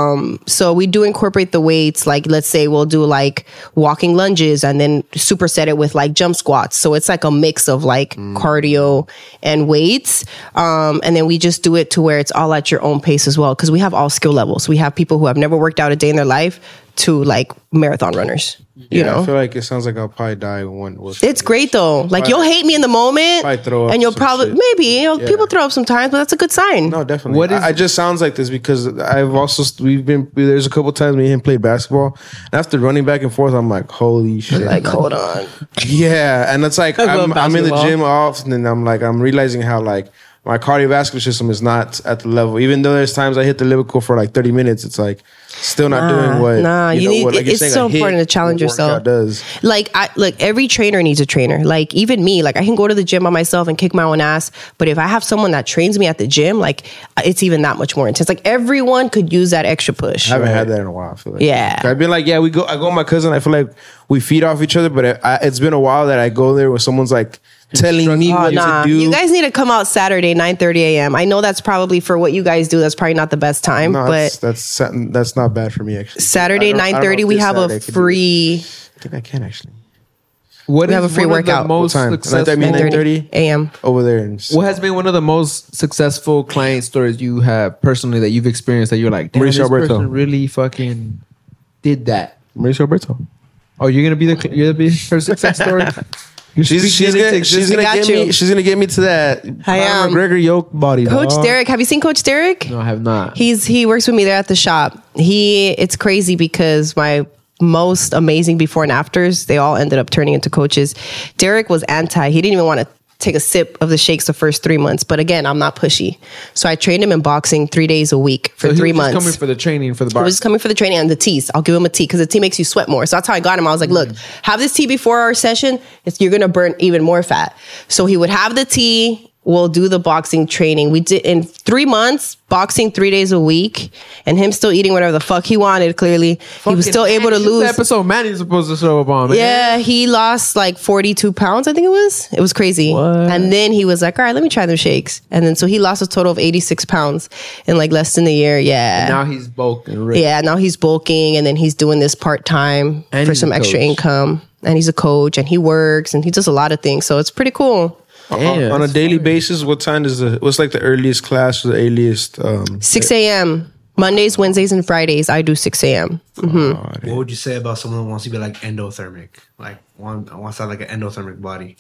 So we do incorporate the weights. Like let's say we'll do like walking lunges and then superset it with like jump squats. So it's like a mix of like cardio and weights. And then we just do it to where it's all at your own pace as well. Cause we have all skill levels. We have people who have never worked out a day in their life to like marathon runners. You know, I feel like it sounds like I'll probably die one. it's great though. Like you'll hate me in the moment, Probably throw up and you'll some probably shit. people throw up sometimes, but that's a good sign. No, definitely. What is- I just sounds like this because I've also there's a couple times me and him played basketball, and after running back and forth, I'm like, holy shit! Like hold on, Yeah, and it's like love I'm in the basketball. gym often, and I'm realizing how like my cardiovascular system is not at the level. Even though there's times I hit the elliptical for like 30 minutes, it's like still not doing what. you need. what, like you're It's saying, so a HIIT important to challenge workout yourself. Does Like every trainer needs a trainer. Like even me, like I can go to the gym by myself and kick my own ass, but if I have someone that trains me at the gym, like it's even that much more intense. Like everyone could use that extra push. I haven't had that in a while. I feel like Yeah. I've been like I go with my cousin. I feel like we feed off each other, but it's been a while that I go there where someone's like telling me what to do. You guys need to come out Saturday 9:30 a.m. I know that's probably for what you guys do. That's probably not the best time, No, but that's not bad for me actually. Saturday I don't know 9:30 if we this have Saturday I a could do free. it. I think I can actually. What We have is a free one of the workout. most What time? successful? 9:30 a.m. over there. And What has been one of the most successful client stories you have personally that you've experienced that you're like, damn, Mauricio this Alberto. person really fucking did that? Mauricio Alberto. Oh, you're gonna be her success story. She's gonna Got get you. me. She's gonna get me to that I am. McGregor yoke body. Coach dog. Derek, have you seen Coach Derek? No, I have not. He works with me there at the shop. It's crazy because my most amazing before and afters, they all ended up turning into coaches. Derek was anti. He didn't even want to take a sip of the shakes the first 3 months. But again, I'm not pushy. So I trained him in boxing 3 days a week for So he 3 was just months. coming for the training for the I bar. was just coming for the training and the teas. I'll give him a tea because the tea makes you sweat more. So that's how I got him. I was like, look, have this tea before our session. You're going to burn even more fat. So he would have the tea. We'll do the boxing training. We did in 3 months, boxing 3 days a week, and him still eating whatever the fuck he wanted. Clearly, he was still able to This is lose. the episode Manny's supposed to show up on. Man. Yeah, he lost like 42 pounds, I think it was. It was crazy. And then he was like, all right, let me try them shakes. And then so he lost a total of 86 pounds in like less than a year. Yeah. Now he's bulking. Rich. Yeah, now he's bulking and then he's doing this part-time And for he's some a extra coach. income. And he's a coach and he works and he does a lot of things. So it's pretty cool. Damn, On a that's daily fire. basis, what's like the earliest class or the earliest? 6 a.m. Mondays, Wednesdays, and Fridays, I do 6 a.m. What would you say about someone who wants to be like endothermic? Like wants to have like an endothermic body?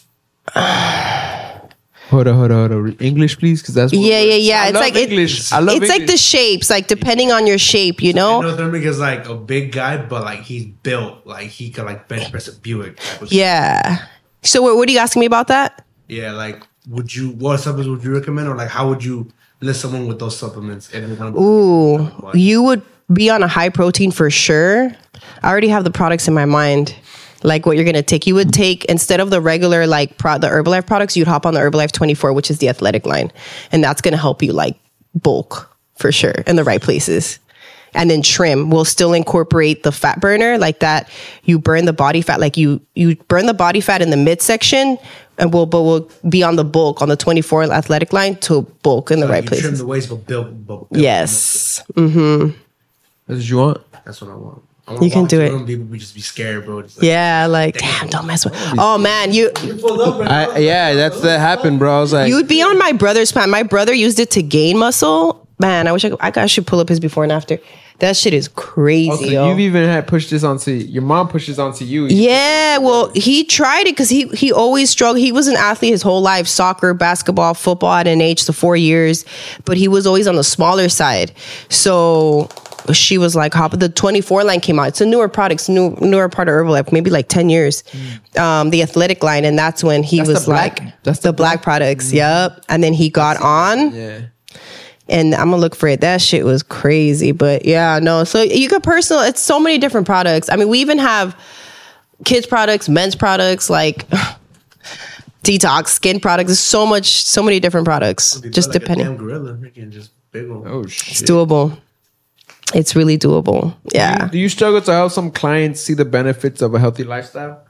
Hold on. English, please, because that's what Yeah. I It's love like English. I love it's like English. the shapes, like depending on your shape, you know? Endothermic is like a big guy, but like he's built like he could like bench press a Buick. Type of Yeah. So what are you asking me about that? Yeah, like what supplements would you recommend, or like how would you list someone with those supplements? If they're gonna- Ooh, you would be on a high protein for sure. I already have the products in my mind. Like what you're gonna take. You would take, instead of the regular like the Herbalife products, you'd hop on the Herbalife 24, which is the athletic line. And that's gonna help you like bulk for sure in the right places. And then trim. We'll still incorporate the fat burner like that. You burn the body fat, like you burn the body fat in the midsection, and we'll be on the bulk on the 24 athletic line to bulk in the right you trim places. the waist, but build Yes. That's what you want. That's what I want. You can do it. People would just be scared, bro. Just like, Yeah, like damn, don't mess with. Oh man, you that happened, bro. I was like, you'd be on my brother's plan. My brother used it to gain muscle. Man, I wish I should pull up his before and after. That shit is crazy. Also, yo. you've even had pushed this onto your mom. Pushed this onto you. Yeah, well, he tried it because he always struggled. He was an athlete his whole life: soccer, basketball, football at an age to 4 years. But he was always on the smaller side. So she was like, "Hop!" The 24 line came out. It's a newer product, newer part of Herbalife, maybe like 10 years. The athletic line, and that's when he That's was the black- like, that's the the black products. Yep. And then he got on. Yeah. And I'm gonna look for it. That shit was crazy. But yeah, no. So you could it's so many different products. I mean, we even have kids products, men's products, like detox, skin products. There's so many different products. Just like depending. A damn gorilla, freaking just big old. Oh shit. It's doable. It's really doable. Yeah. Do you struggle to help some clients see the benefits of a healthy lifestyle?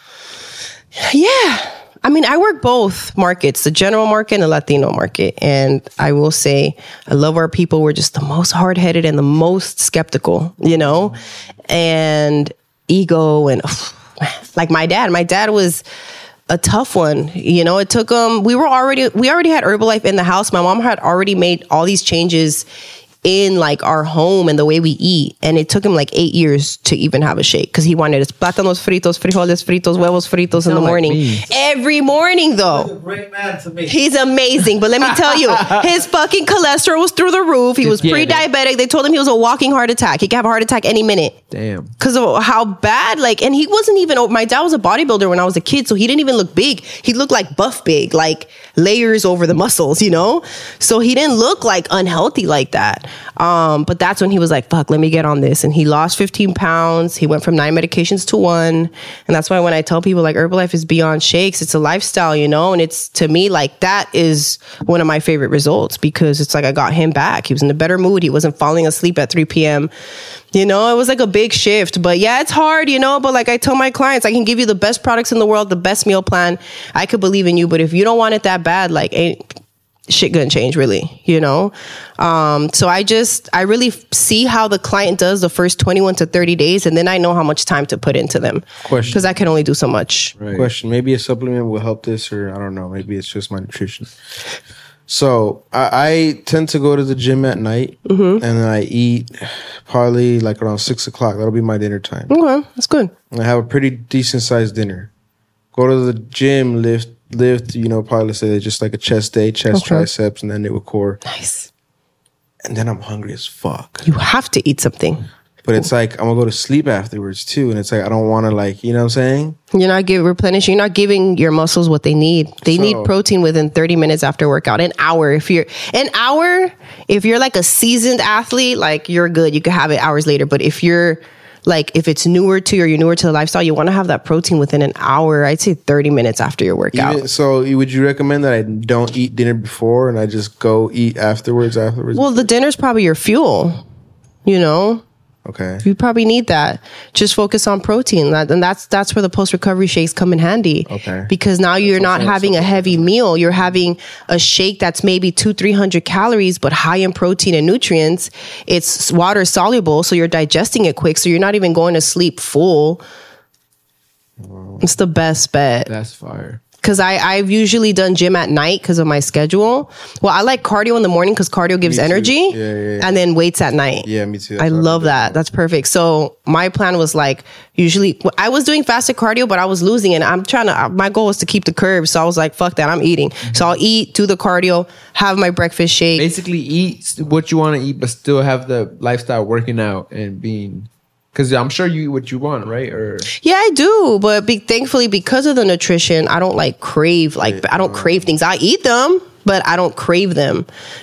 Yeah. I mean, I work both markets, the general market and the Latino market. And I will say, I love our people. We're just the most hard-headed and the most skeptical, and ego. And like my dad was a tough one. It took him, we already had Herbalife in the house. My mom had already made all these changes in like our home and the way we eat, and it took him like 8 years to even have a shake because he wanted his plátanos fritos, frijoles fritos, huevos fritos in the morning. Every morning though. He's a great man to me. He's amazing, but let me tell you, his fucking cholesterol was through the roof. He was pre-diabetic. They told him he was a walking heart attack. He could have a heart attack any minute. Damn. Because of how bad, and he wasn't even, my dad was a bodybuilder when I was a kid, so he didn't even look big. He looked like buff big, like layers over the muscles, So he didn't look like unhealthy like that. But that's when he was like, fuck, let me get on this. And he lost 15 pounds. He went from 9 medications to 1. And that's why when I tell people like Herbalife is beyond shakes, it's a lifestyle, and it's, to me, like that is one of my favorite results because it's like I got him back. He was in a better mood. He wasn't falling asleep at 3 p.m. It was like a big shift. But yeah, it's hard, but like I tell my clients, I can give you the best products in the world, the best meal plan. I could believe in you. But if you don't want it that bad, like shit gonna change, really, So I really see how the client does the first 21 to 30 days, and then I know how much time to put into them. Question. Because I can only do so much. Right. Question. Maybe a supplement will help this, or I don't know. Maybe it's just my nutrition. So I tend to go to the gym at night, and then I eat probably like around 6 o'clock. That'll be my dinner time. Okay, that's good. And I have a pretty decent sized dinner. Go to the gym, lift, probably let's say just like a chest day, triceps, and then it with core. Nice. And then I'm hungry as fuck. You have to eat something. But it's like I'm gonna go to sleep afterwards too, and it's like I don't want to you know what I'm saying? You're not replenishing. You're not giving your muscles what they need. They need protein within 30 minutes after workout. An hour. If you're like a seasoned athlete, like you're good. You can have it hours later. But if you're if it's newer to you or you're newer to the lifestyle, you want to have that protein within an hour. I'd say 30 minutes after your workout. So would you recommend that I don't eat dinner before and I just go eat afterwards? Well, the dinner's probably your fuel, Okay. You probably need that. Just focus on protein. And that's where the post-recovery shakes come in handy. Okay. Because now you're not having a heavy meal. You're having a shake that's maybe 200-300 calories, but high in protein and nutrients. It's water soluble, so you're digesting it quick. So you're not even going to sleep full. It's the best bet. That's fire. Because I've usually done gym at night because of my schedule. Well, I like cardio in the morning because cardio gives energy. Yeah. And then weights at night. Yeah, me too. I love that. That's perfect. So my plan was usually I was doing fasted cardio, but I was losing it. My goal was to keep the curve. So I was like, fuck that, I'm eating. So I'll eat, do the cardio, have my breakfast shake. Basically eat what you want to eat, but still have the lifestyle working out and being... Because I'm sure you eat what you want, right? Or yeah, I do. But thankfully, because of the nutrition, I don't crave. I don't crave things. I eat them, but I don't crave them,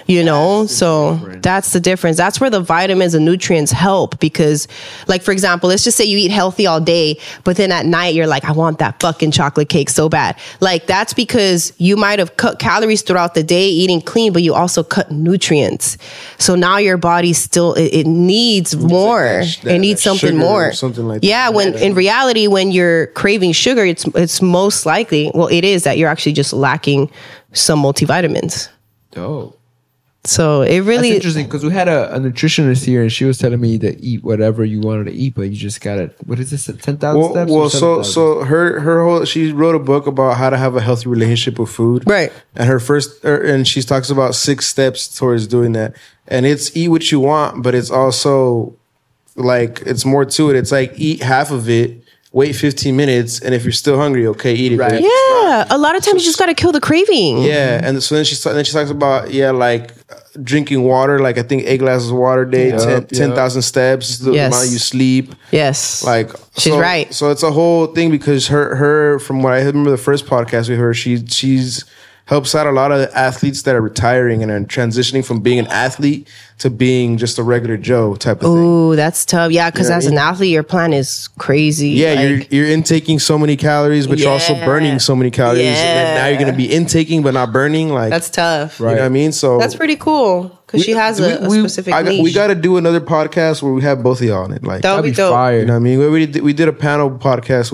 So that's the difference. That's where the vitamins and nutrients help because, for example, let's just say you eat healthy all day, but then at night you're like, I want that fucking chocolate cake so bad. That's because you might have cut calories throughout the day eating clean, but you also cut nutrients. So now your body still, it needs more. It needs something more. Something like that. When in reality, when you're craving sugar, it's most likely, it is that you're actually just lacking some multivitamins. dope. So it really... That's interesting because we had a nutritionist here and she was telling me to eat whatever you wanted to eat, but you just gotta... What is this? 10,000 steps? Well, so her whole... She wrote a book about how to have a healthy relationship with food. Right. And and she talks about 6 steps towards doing that. And it's eat what you want, but it's also it's more to it. It's eat half of it, wait 15 minutes, and if you're still hungry, okay, eat it. Right. Yeah, a lot of times you just got to kill the craving. Yeah, and so then she talks about drinking water, I think 8 glasses of water a day, 10,000 steps, the amount you sleep. Yes, she's right. So it's a whole thing because her from what I remember the first podcast with her, she's helps out a lot of athletes that are retiring and are transitioning from being an athlete to being just a regular Joe type of thing. Ooh, that's tough. Yeah, because as an athlete, your plan is crazy. Yeah, like, you're intaking so many calories, but you're also burning so many calories. Yeah. And then now you're going to be intaking, but not burning. Like that's tough. You know what I mean? So that's pretty cool. Because she has a specific niche. We got to do another podcast where we have both of y'all on it. Like that would be dope. fire. You know what I mean? We did a panel podcast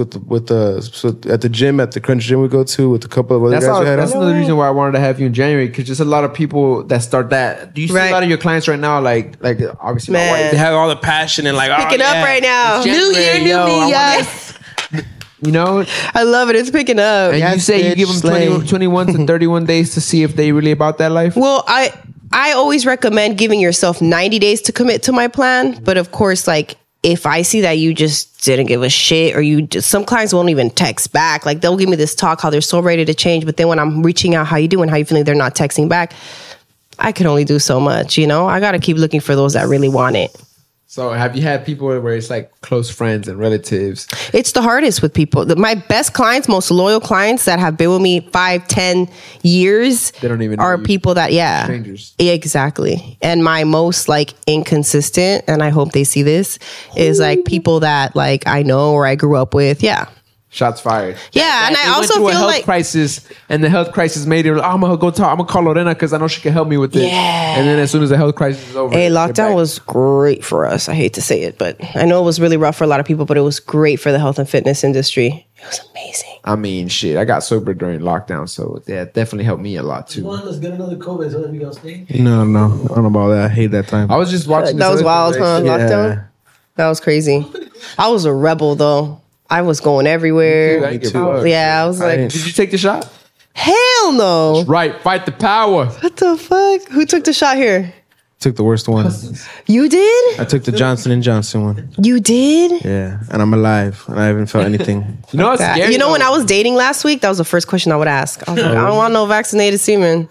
so at the gym, at the Crunch Gym we go to with a couple of other guys. That's another reason why I wanted to have you in January, because just a lot of people that start that. Do you see a lot of your clients right now? Like obviously, my wife, they have all the passion and like picking up right now. New year, new me, yes. You know, I love it. It's picking up. And you say you give them 21 to 31 days to see if they really about that life. Well, I always recommend giving yourself 90 days to commit to my plan. But of course, like if I see that you just didn't give a shit, or some clients won't even text back. Like they'll give me this talk how they're so ready to change, but then when I'm reaching out, how you doing, how you feeling, they're not texting back. I can only do so much, you know. I got to keep looking for those that really want it. So have you had people where it's like close friends and relatives? It's the hardest with people. My best clients, most loyal clients that have been with me 5-10 years, they don't even are know people that, strangers. Exactly. And my most like inconsistent, and I hope they see this, is like people that like I know or I grew up with. Yeah. Shots fired. Yeah, and I also feel feel like crisis, and the health crisis made it. I'm gonna go talk. I'm gonna call Lorena because I know she can help me with this. Yeah. And then as soon as the health crisis is over, hey, lockdown was great for us. I hate to say it, but I know it was really rough for a lot of people. But it was great for the health and fitness industry. It was amazing. I mean, shit. I got sober during lockdown, so yeah, it definitely helped me a lot too. Let's get another COVID so that we gonna stay. No, I don't know about that. I hate that time. I was just watching. That was wild, huh? Yeah. Lockdown. That was crazy. I was a rebel though. I was going everywhere. Me too. Yeah, I was like, Did you take the shot? hell no. Right. Fight the power. What the fuck? Who took the shot here? Took the worst one. You did? I took the Johnson & Johnson one. You did? Yeah, and I'm alive, and I haven't felt anything. You know what's scary? You know, though? when I was dating last week, that was the first question I would ask. I was like, I don't want no vaccinated semen.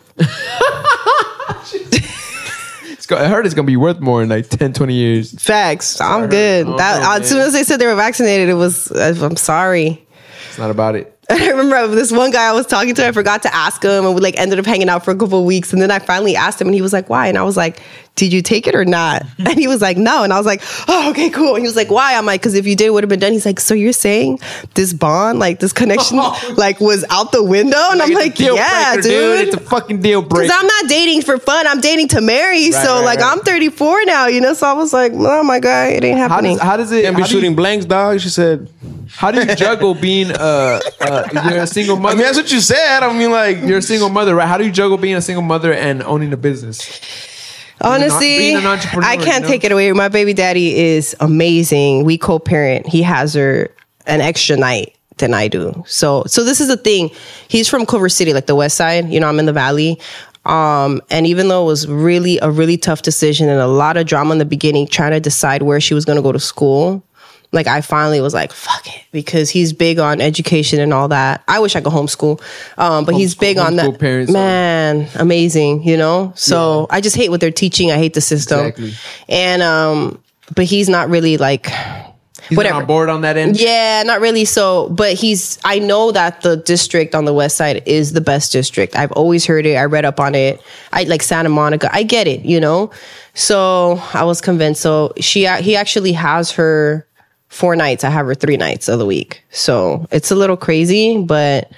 I heard it's gonna be worth more in like 10, 20 years. Facts. I'm good. As soon as they said they were vaccinated, it was, I'm sorry. It's not about it. I remember this one guy I was talking to, I forgot to ask him, and we like ended up hanging out for a couple of weeks. And then I finally asked him, and he was like, why? And I was like, did you take it or not? And he was like, no. And I was like, oh, okay, cool. And he was like, why? I'm like, because if you did, it would have been done. He's like, so you're saying this bond, like this connection, like was out the window? And I'm like, yeah, breaker, dude. It's a fucking deal breaker. Because I'm not dating for fun. I'm dating to marry. I'm 34 now, you know? So I was like, oh my God, it ain't happening. How does it? Can't be shooting blanks, dog. She said. How do you juggle being you're a single mother? I mean, that's what you said. I mean, like you're a single mother, right? How do you juggle being a single mother and owning a business? Honestly, being an entrepreneur, I can't take it away. My baby daddy is amazing. We co-parent. He has her an extra night than I do. So this is the thing. He's from Culver City, like the West Side. You know, I'm in the Valley. And even though it was really a really tough decision and a lot of drama in the beginning, trying to decide where she was going to go to school, like I finally was like, fuck it, because he's big on education and all that. I wish I could homeschool, but he's big on that. Parents man, amazing, you know? So I just hate what they're teaching. I hate the system. Exactly. And, but he's not really like, he's whatever. Not on board on that end? Yeah, not really. So, but I know that the district on the West Side is the best district. I've always heard it. I read up on it. I like Santa Monica. I get it, you know? So I was convinced. So he actually has her 4 nights. I have her 3 nights of the week. So it's a little crazy, but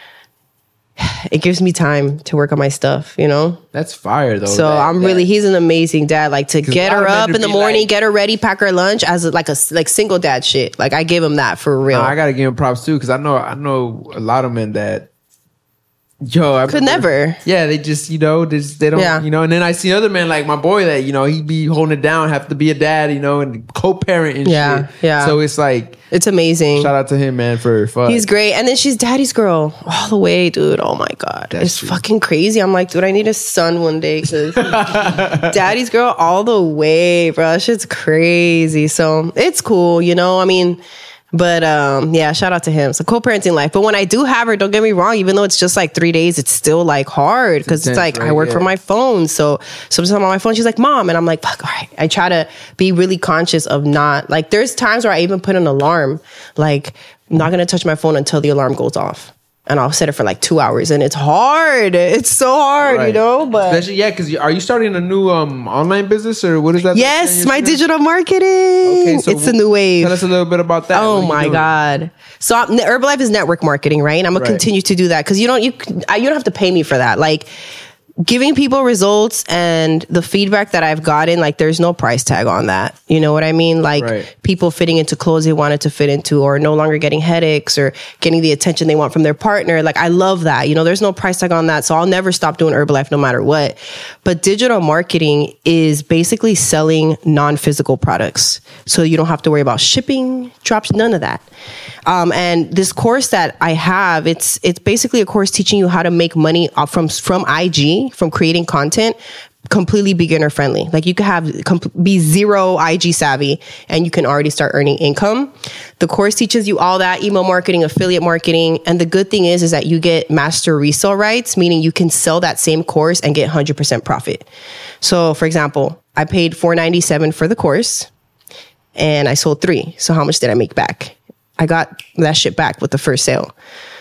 it gives me time to work on my stuff, you know? That's fire though. So he's an amazing dad. Like to get her up in the morning, get her ready, pack her lunch as a single dad shit. Like I give him that for real. I gotta give him props too, because I know a lot of men that could never. Yeah, they just, they don't, and then I see other men like my boy that, he be holding it down, have to be a dad, and co-parent and shit. Yeah. So it's like, it's amazing. Shout out to him, man, for fun. He's great. And then she's daddy's girl all the way, dude. Oh my God. It's fucking crazy. I'm like, dude, I need a son one day. Daddy's girl all the way, bro. That shit's crazy. So it's cool, I mean, but yeah, shout out to him. So co-parenting life. But when I do have her, don't get me wrong, even though it's just like 3 days, it's still like hard because it's like I work from my phone. So sometimes on my phone, she's like, Mom. And I'm like, fuck, all right. I try to be really conscious of not like, there's times where I even put an alarm, like I'm not going to touch my phone until the alarm goes off. And I'll set it for like 2 hours, and it's hard. It's so hard, you know. But especially because are you starting a new online business, or what is that? Yes, my digital marketing. Okay, so it's a new wave. Tell us a little bit about that. Oh my god! So Herbalife is network marketing, right? And I'm gonna continue to do that because you don't have to pay me for that. Like, giving people results and the feedback that I've gotten, like, there's no price tag on that. You know what I mean? Like, people fitting into clothes they wanted to fit into, or no longer getting headaches, or getting the attention they want from their partner. Like, I love that. You know, there's no price tag on that. So I'll never stop doing Herbalife no matter what. But digital marketing is basically selling non-physical products. So you don't have to worry about shipping, drops, none of that. And this course that I have, it's basically a course teaching you how to make money from IG, from creating content, completely beginner friendly. Like, you could be zero IG savvy and you can already start earning income. The course teaches you all that, email marketing, affiliate marketing. And the good thing is that you get master resale rights, meaning you can sell that same course and get 100% profit. So for example, I paid $497 for the course and I sold 3. So how much did I make back? I got that shit back with the first sale.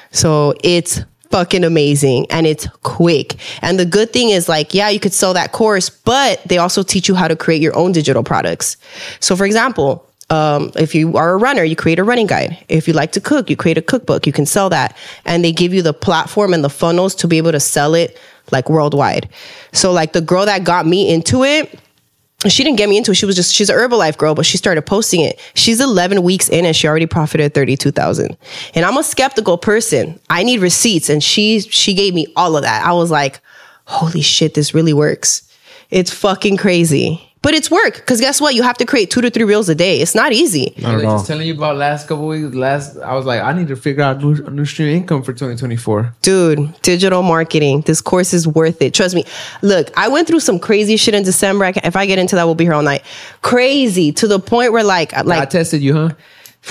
So it's fucking amazing and it's quick. And the good thing is, like, yeah, you could sell that course, but they also teach you how to create your own digital products. So for example, if you are a runner, you create a running guide. If you like to cook, you create a cookbook. You can sell that. And they give you the platform and the funnels to be able to sell it, like, worldwide. So like, the girl that got me into it, she didn't get me into it. She's an Herbalife girl, but she started posting it. She's 11 weeks in and she already profited $32,000. And I'm a skeptical person. I need receipts. And she gave me all of that. I was like, holy shit, this really works. It's fucking crazy. But it's work. Because guess what? You have to create 2 to 3 reels a day. It's not easy. I was just telling you about last couple weeks. I was like, I need to figure out a new stream of income for 2024. Dude, digital marketing. This course is worth it. Trust me. Look, I went through some crazy shit in December. If I get into that, we'll be here all night. Crazy to the point where like I tested you, huh?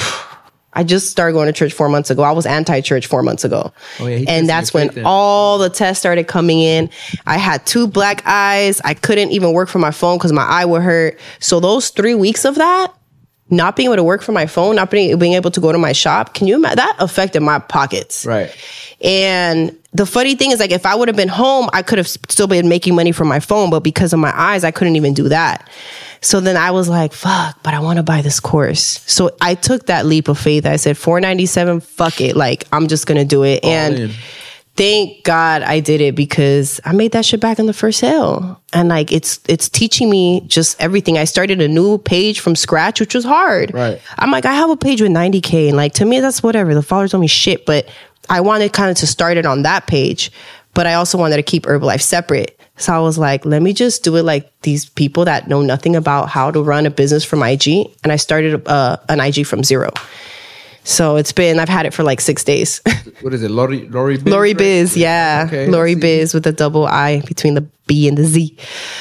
I just started going to church 4 months ago. I was anti-church 4 months ago. Oh, yeah, and that's when all the tests started coming in. I had 2 black eyes. I couldn't even work from my phone because my eye would hurt. So those 3 weeks of that, not being able to work from my phone, not being able to go to my shop, can you imagine? That affected my pockets. Right. And the funny thing is, like, if I would have been home, I could have still been making money from my phone. But because of my eyes, I couldn't even do that. So then I was like, fuck, but I want to buy this course. So I took that leap of faith. I said, $497, fuck it. Like, I'm just going to do it. And thank God I did it, because I made that shit back in the first sale. And like, it's teaching me just everything. I started a new page from scratch, which was hard. Right. I'm like, I have a page with 90K. And like, to me, that's whatever. The followers don't mean shit. But I wanted kind of to start it on that page. But I also wanted to keep Herbalife separate. So I was like, let me just do it like these people that know nothing about how to run a business from IG. And I started an IG from zero. So I've had it for like 6 days. What is it? Lori Biz? Lori Biz, yeah. Okay, Lori Biz with a double I between the B and the Z.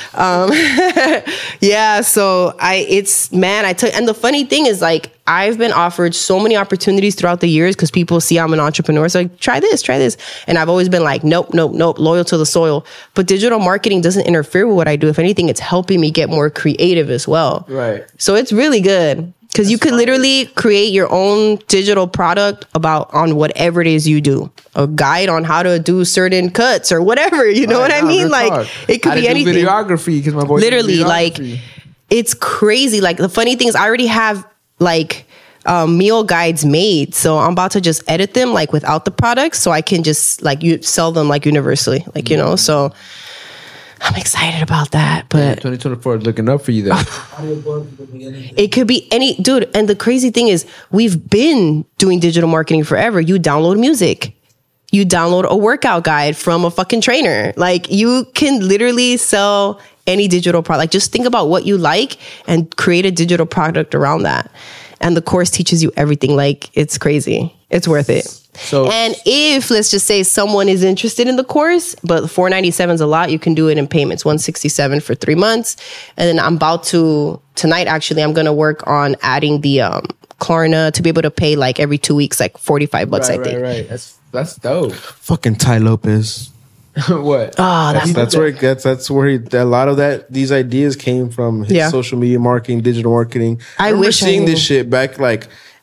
Yeah, so and the funny thing is, like, I've been offered so many opportunities throughout the years because people see I'm an entrepreneur. So like, try this. And I've always been like, nope, loyal to the soil. But digital marketing doesn't interfere with what I do. If anything, it's helping me get more creative as well. Right. So it's really good. Because you could literally create your own digital product on whatever it is you do. A guide on how to do certain cuts or whatever. You know what I mean? Like, it could be anything. Videography, because my boy literally, like, it's crazy. Like, the funny thing is, I already have like meal guides made, so I'm about to just edit them like without the products, so I can just like sell them like universally, like, you know. So I'm excited about that. But 2024 is looking up for you then. It could be any dude. And the crazy thing is, we've been doing digital marketing forever. You download music. You download a workout guide from a fucking trainer. Like, you can literally sell any digital product. Like, just think about what you like and create a digital product around that. And the course teaches you everything. Like, it's crazy. It's worth it. So, and if, let's just say, someone is interested in the course, but $497 is a lot, you can do it in payments, $167 for 3 months. And then I'm about to, tonight actually, I'm going to work on adding the Klarna to be able to pay like every 2 weeks, like $45, I think. Right. That's dope. Fucking Ty Lopez. What? Oh, that's where it gets. That's where a lot of these ideas came from. His social media marketing, digital marketing. I wish seeing this shit back like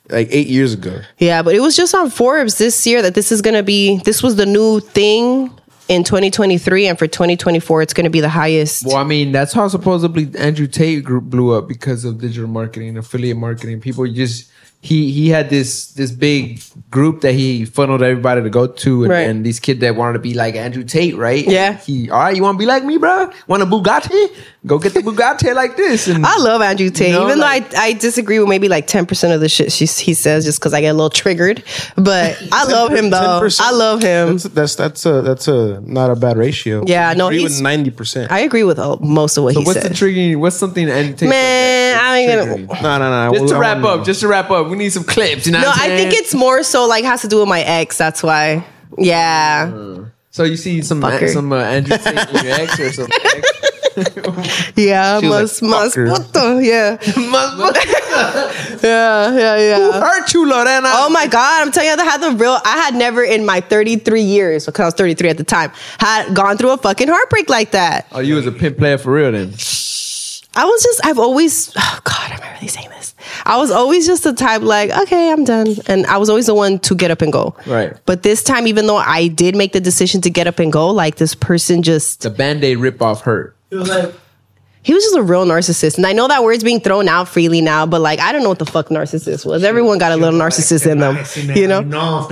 like 8 years ago. Yeah, but it was just on Forbes this year that this was the new thing in 2023, and for 2024 it's going to be the highest. Well, I mean, that's how supposedly Andrew Tate group blew up because of digital marketing, affiliate marketing. People just he had this big group that he funneled everybody to go to, and these kids that wanted to be like Andrew Tate, right? Yeah. All right, you want to be like me, bro? Want a Bugatti? Go get the Bugatti like this. And I love Andrew Tate, even though I disagree with maybe like 10% of the shit he says, just because I get a little triggered. But I love him though. 10%? I love him. That's a not a bad ratio. Yeah, no, I agree with 90%. I agree with most of what he what's said. the triggering? What's something Andrew Tate? Man, I ain't gonna. No. Just to wrap up, we need some clips. You know? No, I think it's more so like has to do with my ex. That's why. Yeah. So you see some Andrew Tate with your ex or something? Yeah, must puto, yeah. Yeah. Who hurt you, Lorena? Oh my God, I'm telling you, I had never in my 33 years, because I was 33 at the time, had gone through a fucking heartbreak like that. Oh, you was a pimp player for real then? I've always, oh God, am I really saying this? I was always just the type like, okay, I'm done. And I was always the one to get up and go. Right. But this time, even though I did make the decision to get up and go, like this person just... The Band-Aid ripoff hurt. He was like, he was just a real narcissist. And I know that word's being thrown out freely now, but like, I don't know what the fuck narcissist was. Everyone got a little narcissist in them. You know? No.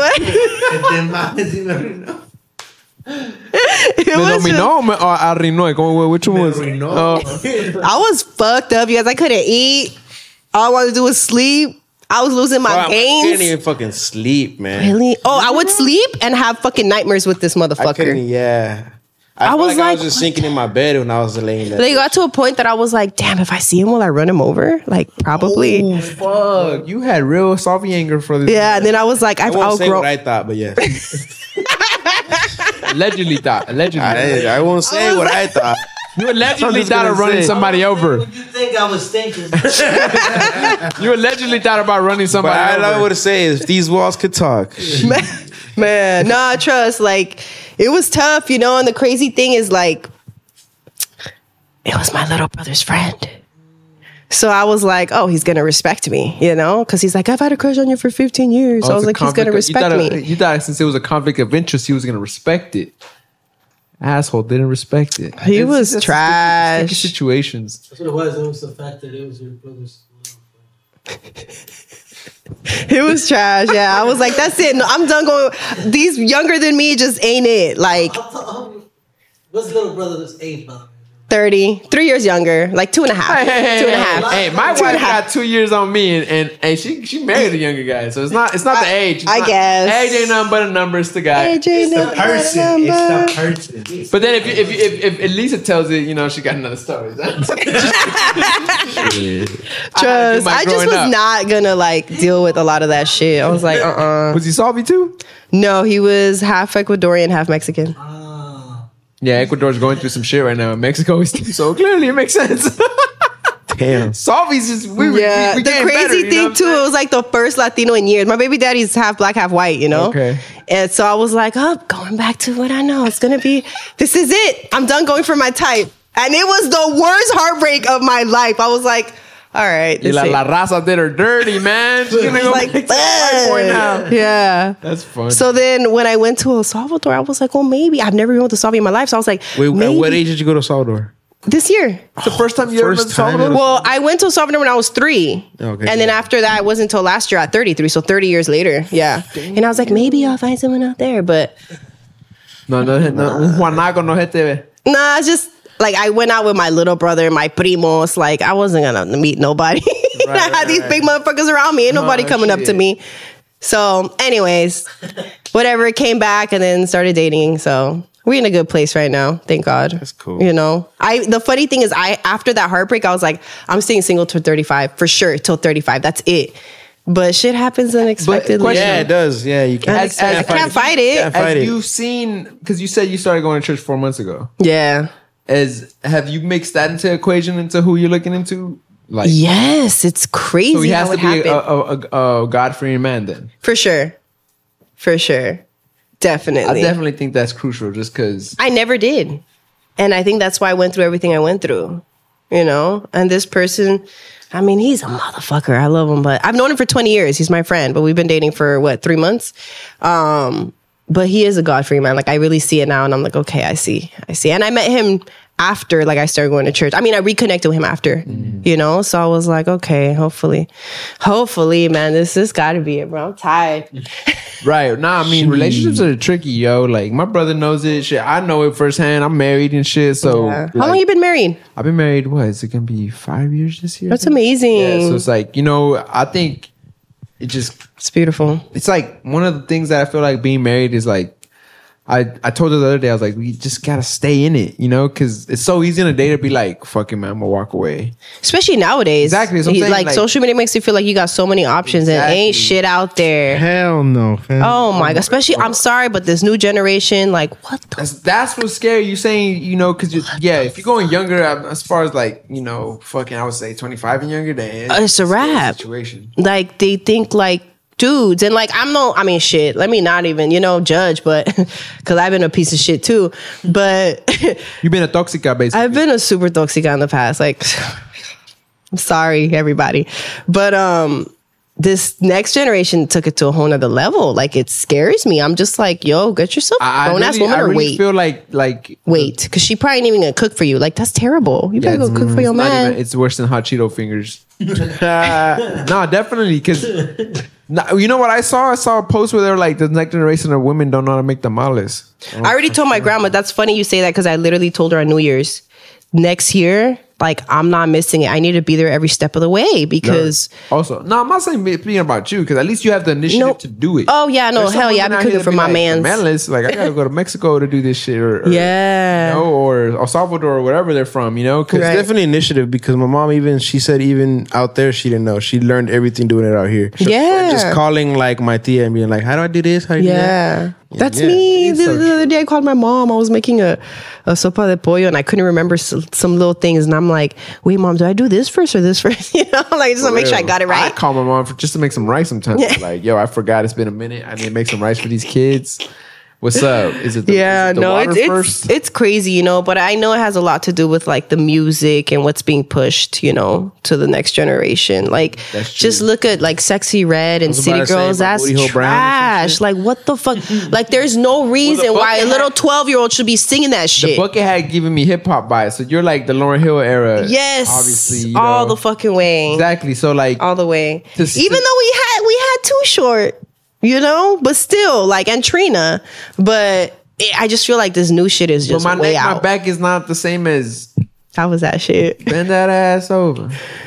Which one was? I was fucked up, you guys. I couldn't eat. All I wanted to do was sleep. I was losing my gains. I couldn't even fucking sleep, man. Really? Oh, I would sleep and have fucking nightmares with this motherfucker. I was just sinking in my bed when I was laying there. They got to a point that I was like, damn, if I see him, will I run him over? Like, probably. Oh, fuck. You had real Sophie anger for this. Yeah, and then I was like, I won't say what I thought, but yeah. Allegedly. I won't say what I thought. You allegedly thought of running somebody over. What you think I was thinking? You allegedly thought about running somebody over. All I would say is, if these walls could talk. Man, nah, trust. Like, it was tough, you know? And the crazy thing is, like, it was my little brother's friend. So I was like, oh, he's going to respect me, you know? Because he's like, I've had a crush on you for 15 years. So I was like, he's going to respect me. You thought since it was a conflict of interest, he was going to respect it. Asshole didn't respect it. He was trash. Sticky situations. That's what it was. It was the fact that it was your brother's. It was trash. Yeah, I was like, that's it. No, I'm done going. These younger than me just ain't it. Like, what's little brother's age, by the way? 30, 3 years younger, like 2.5. Hey, 2.5. Hey, my wife got 2 years on me, and she married a younger guy, so it's not the age. I guess age ain't nothing but a number. It's the guy. Age ain't It's the person. It's the person. But then if Elisa tells it, you know, she got another story. Trust. I just was not gonna like deal with a lot of that shit. I was like, Was he Salvi too? No, he was half Ecuadorian, half Mexican. Yeah, Ecuador's going through some shit right now. Mexico is too, so clearly it makes sense. Damn. Salvi's just we The getting crazy better, thing too, it was like the first Latino in years. My baby daddy's half black, half white, you know? Okay. And so I was like, oh, going back to what I know. It's gonna be, this is it. I'm done going for my type. And it was the worst heartbreak of my life. I was like, all right. La raza did her dirty, man. She's gonna go like, pick that white boy now. Yeah. That's fun. So then when I went to El Salvador, I was like, well, maybe. I've never been with a Salvador in my life. So I was like, Wait, at maybe. what age did you go to Salvador? This year. It's the first time you ever been to First time? Salvador? Well, I went to El Salvador when I was 3. Okay. And then after that, it wasn't until last year at 33. So 30 years later. Yeah. And I was like, maybe I'll find someone out there. But No, un Juanaco no gente. nah, it's just like I went out with my little brother, my primos. Like I wasn't going to meet nobody. I had these big motherfuckers around me. Ain't nobody coming up to me. So anyways, whatever, came back and then started dating. So we're in a good place right now. Thank God. That's cool. You know, the funny thing is after that heartbreak, I was like, I'm staying single till 35 for sure. Till 35. That's it. But shit happens unexpectedly. Yeah, it does. Yeah, you can't. I can't fight it. Fight it. You've seen, because you said you started going to church 4 months ago. Yeah. Have you mixed that into equation into who you're looking into? Like, Yes, it's crazy. so he has how to it be happened. a God-fearing man then. For sure. Definitely. I definitely think that's crucial just because. I never did. And I think that's why I went through everything I went through, you know? And this person, I mean, he's a motherfucker. I love him, but I've known him for 20 years. He's my friend, but we've been dating for 3 months. But he is a God-fearing man. Like, I really see it now, and I'm like, okay, I see. And I met him after, like, I started going to church. I mean, I reconnected with him after, you know? So I was like, okay, hopefully, man, this got to be it, bro. I'm tired. Right. Nah, I mean, relationships are tricky, yo. Like, my brother knows it. Shit, I know it firsthand. I'm married and shit. So, How long you been married? I've been married, what? Is it going to be 5 years this year? That's amazing. Yeah, so it's like, you know, I think it's beautiful. It's like one of the things that I feel like being married is like, I told her the other day, I was like, we just gotta stay in it, you know, because it's so easy in a day to be like, fucking man, I'm gonna walk away. Especially nowadays. Exactly. That's what I'm saying. Like, social media makes you feel like you got so many options and ain't shit out there. Hell no. Fam. Oh my God. Especially, I'm sorry, but this new generation, like, what the? That's what's scary. You saying, you know, because if you're going younger, as far as like, you know, fucking, I would say 25 and younger, then it's a wrap. Situation. Like, they think like dudes, and like, shit, let me not even, you know, judge, but because I've been a piece of shit too. But you've been a toxica, basically. I've been a super toxica in the past. Like, I'm sorry, everybody, but this next generation took it to a whole nother level. Like, it scares me. I'm just like, yo, get yourself a grown-ass woman or wait. I feel like wait, because she probably ain't even gonna cook for you. Like, that's terrible. You better go cook for your man. It's worse than hot Cheeto fingers. No, definitely, because you know what I saw? I saw a post where they were like, the next generation of women don't know how to make tamales. I already told my grandma. That's funny you say that, because I literally told her on New Year's, next year, like, I'm not missing it. I need to be there every step of the way, because also, no, I'm not saying being about you, because at least you have the initiative to do it. Oh yeah, no, hell yeah, I've been cooking for my mans. Like, I gotta go to Mexico to do this shit, or yeah, you know, or El Salvador or wherever they're from, you know. It's definitely initiative, because my mom she said even out there she didn't know. She learned everything doing it out here. Yeah, just calling like my tia and being like, how do I do this? How do you do that? That's me. The other day I called my mom. I was making a sopa de pollo and I couldn't remember some little things. And I'm like, wait, mom, do I do this first or this first? You know, like, just to make sure I got it right. I call my mom just to make some rice sometimes. Yeah. Like, yo, I forgot, it's been a minute. I need to make some rice for these kids. What's up? Is it it's crazy, you know, but I know it has a lot to do with like the music and what's being pushed, you know, to the next generation. Like, just look at like Sexy Red and City Girls. That's trash. Like, what the fuck? Like, there's no reason why a little 12-year-old should be singing that shit. The bucket had given me hip hop bias, so you're like the Lauryn Hill era. Yes, obviously, all the fucking way. Exactly. So like all the way. Even though we had Too Short. You know, but still, like, and Trina. But I just feel like this new shit is just way out. My back is not the same as. How was that shit? Bend that ass over.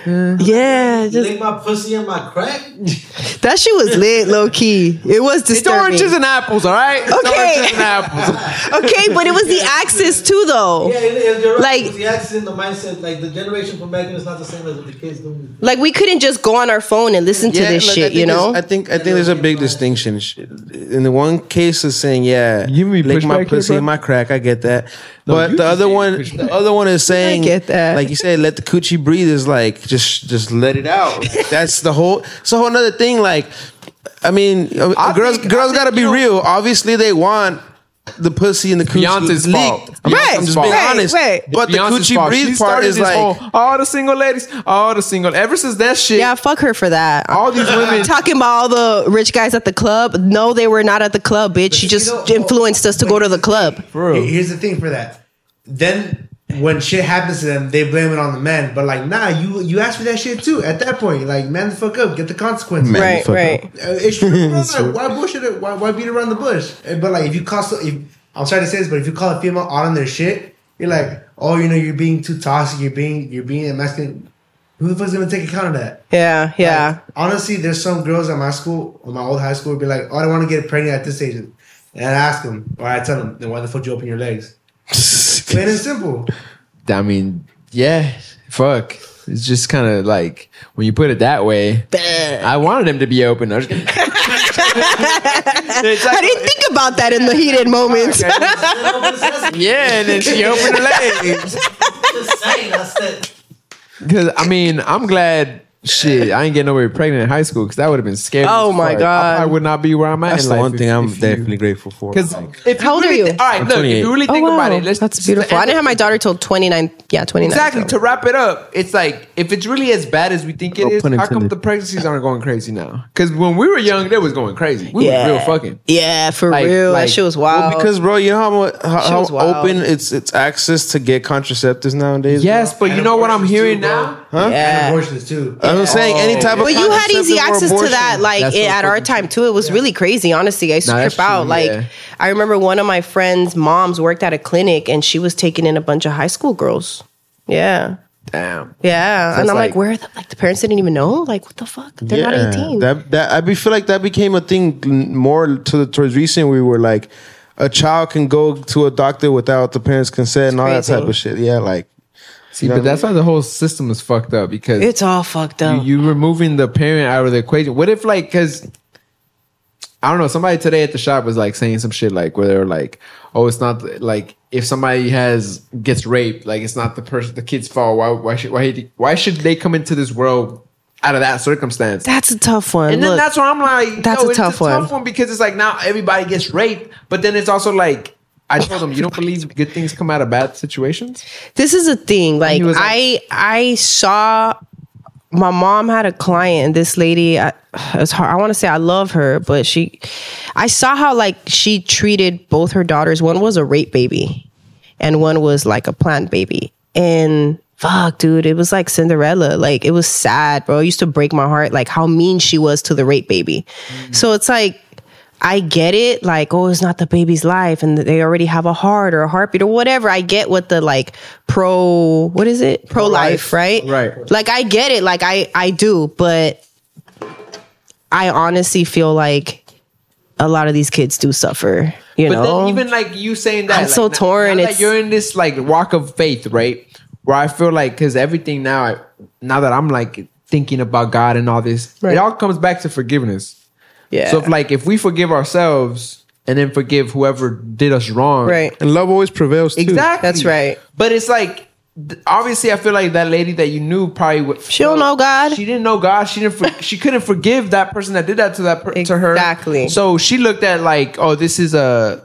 Yeah. Just lick my pussy and my crack? That shit was lit, low key. It was disturbing. It's oranges and apples, all right? It's oranges and apples. Okay, but it was the access too, though. Yeah, you're right. Like, it was the access and the mindset. Like, the generation from back then is not the same as what the kids do. Like, we couldn't just go on our phone and listen to this shit, you know? I think there's a big distinction. In the one case is saying, lick my pussy and my crack. I get that. No, but the other one is saying, I get that. Like you said, let the coochie breathe is like just let it out. That's the whole. It's a whole another thing. Like, I mean, girls gotta be real. Obviously, they want the pussy and the coochie Beyonce's fault. Right. I'm just being honest. But the coochie breathe part is like all the single ladies, ever since that shit. Yeah, fuck her for that. All these women talking about all the rich guys at the club. No, they were not at the club, bitch. She just influenced us to go to the club. Here's the thing for that. Then when shit happens to them, they blame it on the men. But like, nah, you asked for that shit too. At that point, like, man the fuck up, get the consequences. Right. It's true. Like, why bullshit it? Why beat around the bush? But like, if you call, I'm sorry to say this, but if you call a female out on their shit, you're like, oh, you know, you're being too toxic. You're being emasculating. Who the fuck's gonna take account of that? Yeah. Like, honestly, there's some girls at my school, or my old high school, would be like, oh, I don't want to get pregnant at this age. And I ask them, or I tell them, then why the fuck did you open your legs? Plain and simple. I mean, yeah, fuck. It's just kind of like, when you put it that way, I wanted him to be open. I didn't think about that in the heated moments. Yeah, and then she opened her legs. Just saying, that's it. Because, I mean, I'm glad Shit, I ain't getting nobody pregnant in high school because that would have been scary. Oh as my fuck. God. I would not be where I'm at. That's in the life one thing I'm if definitely grateful for. Because How old are you? all right, look, if you really think about it, that's beautiful. I didn't have my daughter till 29. Yeah, 29. Exactly. So. To wrap it up, it's like if it's really as bad as we think it No is, pun how come intended. the pregnancies aren't going crazy now? Because when we were young, they was going crazy. We was real fucking. Yeah, for Like- real. like- that shit was wild. Well, because bro, you know how was wild. open it's access to get contraceptives nowadays. Yes, bro? but you know what I'm hearing now? Huh? yeah. And abortions too. I was saying any type of. But you had easy contraceptive or access to abortion. that, like That's so at our fucking time too. It was really crazy, honestly. I used to Nah, that's trip out. true, Like yeah. I remember one of my friends' moms worked at a clinic, and she was taking in a bunch of high school girls. Yeah, Damn. yeah. So And it's I'm like, like- where the parents didn't even know? Like, what the fuck? They're not 18. I feel like that became a thing more towards recent. We were like, a child can go to a doctor without the parents' consent and all that crazy. type of shit. Yeah, like. See, You know but what I that's why the whole system is fucked up because It's all fucked up. you removing the parent out of the equation. What if like because I don't know, somebody today at the shop was like saying some shit like where they're like, oh, it's not like if somebody gets raped, like it's not the kid's fault. Why should they come into this world out of that circumstance? That's a tough one. And then Look, that's where I'm like, that's a it's tough one. because it's like now everybody gets raped, but then it's also like I told them, you don't believe good things come out of bad situations? this is a thing. Like, he was like- I saw my mom had a client, and this lady, it's hard. I want to say I love her, but I saw how like she treated both her daughters. One was a rape baby, and one was like a planned baby. And fuck, dude, it was like Cinderella. Like, it was sad, bro. It used to break my heart, like how mean she was to the rape baby. So it's like, I get it, like, oh, it's not the baby's life and they already have a heart or a heartbeat or whatever. I get what the like pro-life, right? Right. Like, I get it, like I do, but I honestly feel like a lot of these kids do suffer, you But know? then even like you saying that, I'm like, so torn. Now that It's- you're in this like walk of faith, right? Where I feel like because everything now that I'm like thinking about God and all this, Right. it all comes back to forgiveness. Yeah. So if we forgive ourselves and then forgive whoever did us wrong, Right. And love always prevails too. Exactly. That's right. But it's like obviously I feel like that lady that you knew probably She don't know God. She didn't know God. She couldn't forgive that person that did that to her. Exactly. So she looked at like, oh, this is the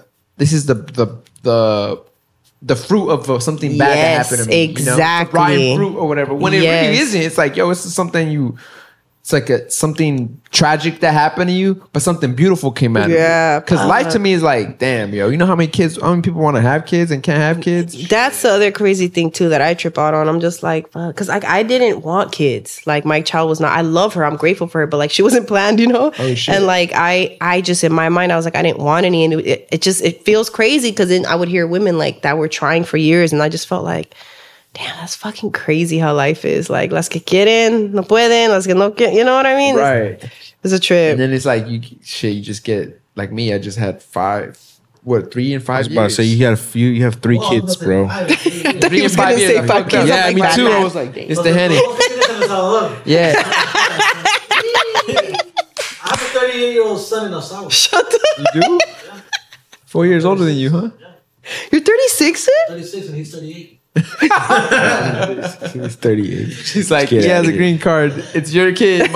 fruit of something bad Yes, that happened to me. exactly. You know? Rotten fruit or whatever. When it really Yes. isn't. It's like, yo, it's something it's like something tragic that happened to you, but something beautiful came out Yeah, of it. Because life to me is like, damn, yo, you know how many people want to have kids and can't have kids? That's the other crazy thing too that I trip out on. I'm just like, fuck, because I didn't want kids. Like, my child was not. I love her. I'm grateful for her, but like she wasn't planned, you know. Oh, shit. And like I just in my mind I was like I didn't want any, and it feels crazy because then I would hear women like that were trying for years, and I just felt like, damn, that's fucking crazy how life is. Like, las que quieren no pueden, las que no quieren. You know what I mean? Right. It's a trip. And then it's like you just get like me. I just had 3 and 5 years. I was about to say you have 3 kids, bro. 3 and 5 gonna years. say I 5 fucked kids. up. I'm Yeah, like, me bad too. math. I was like, it's the Henny. Yeah. I have a 38-year-old son in Osawa. Shut up. You do? 4 years older than you, huh? You're 36, sir? 36 and he's 38. He's 38. She's like, Get he out has of a here. green card. It's your kid.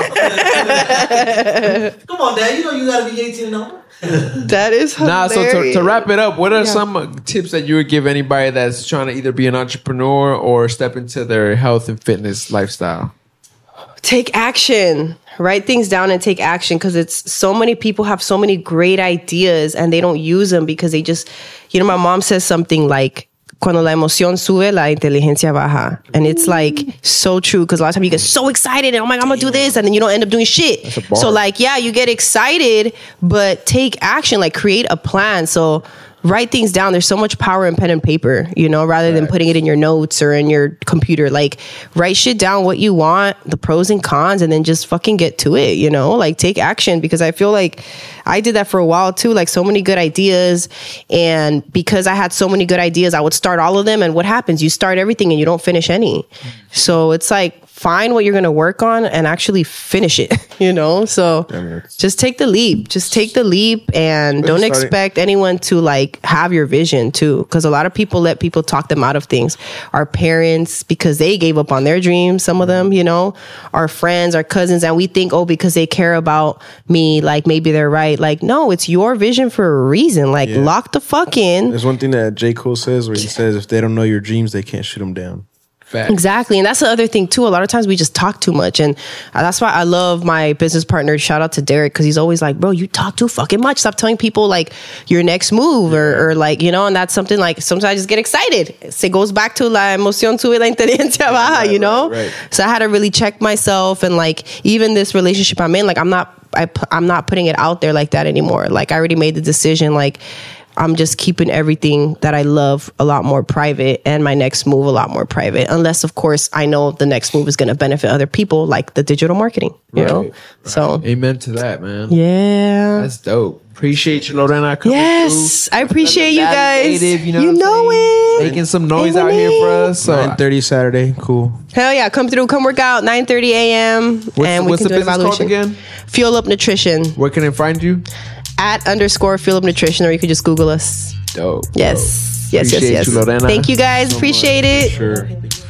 Come on, Dad. You know you gotta be 18 and over. That is Nah, hilarious. so to wrap it up, what are some tips that you would give anybody that's trying to either be an entrepreneur or step into their health and fitness lifestyle? Take action. Write things down and take action, because it's so many people have so many great ideas and they don't use them because they just, my mom says something like, cuando la emoción sube, la inteligencia baja. And it's like so true, because a lot of times you get so excited and oh my God, I'm gonna do this, and then you don't end up doing shit. So like, yeah, you get excited, but take action, like create a plan. So write things down. There's so much power in pen and paper, rather than putting it in your notes or in your computer. Like, write shit down, what you want, the pros and cons, and then just fucking get to it, like take action. Because I feel like I did that for a while too, like so many good ideas. And because I had so many good ideas, I would start all of them. And what happens? You start everything and you don't finish any. So it's like, find what you're going to work on and actually finish it, So just take the leap. Just take the leap, and don't expect anyone to like like have your vision too, because a lot of people let people talk them out of things. Our parents, because they gave up on their dreams, some of them, you know, our friends, our cousins, and we think, oh, because they care about me, like maybe they're right. Like, no, it's your vision for a reason. Like, lock the fuck in. There's one thing that J. Cole says where he says, if they don't know your dreams, they can't shoot them down. Facts. Exactly. And that's the other thing too. A lot of times we just talk too much. And that's why I love my business partner. Shout out to Derek, because he's always like, bro, you talk too fucking much. Stop telling people like your next move or like, you know, and that's something like sometimes I just get excited. It goes back to la emoción sube la inteligencia baja, you know? Right. So I had to really check myself, and like even this relationship I'm in, like I'm not putting it out there like that anymore. Like I already made the decision, like I'm just keeping everything that I love a lot more private, and my next move a lot more private. Unless, of course, I know the next move is going to benefit other people, like the digital marketing, you know? Right. So, amen to that, man. Yeah. That's dope. Appreciate you, Lorena. Yes. I appreciate you guys. Native, you know it. Making some noise out here for us. So 9:30 Saturday. Cool. Hell yeah. Come through. Come work out. 9:30 a.m. What's the business called again? Fuel Up Nutrition. Where can I find you? @_Fuel Up Nutrition, or you could just Google us. Dope. Yes. Dope. Yes. You, Lorena. Thank you guys. So appreciate it. Sure.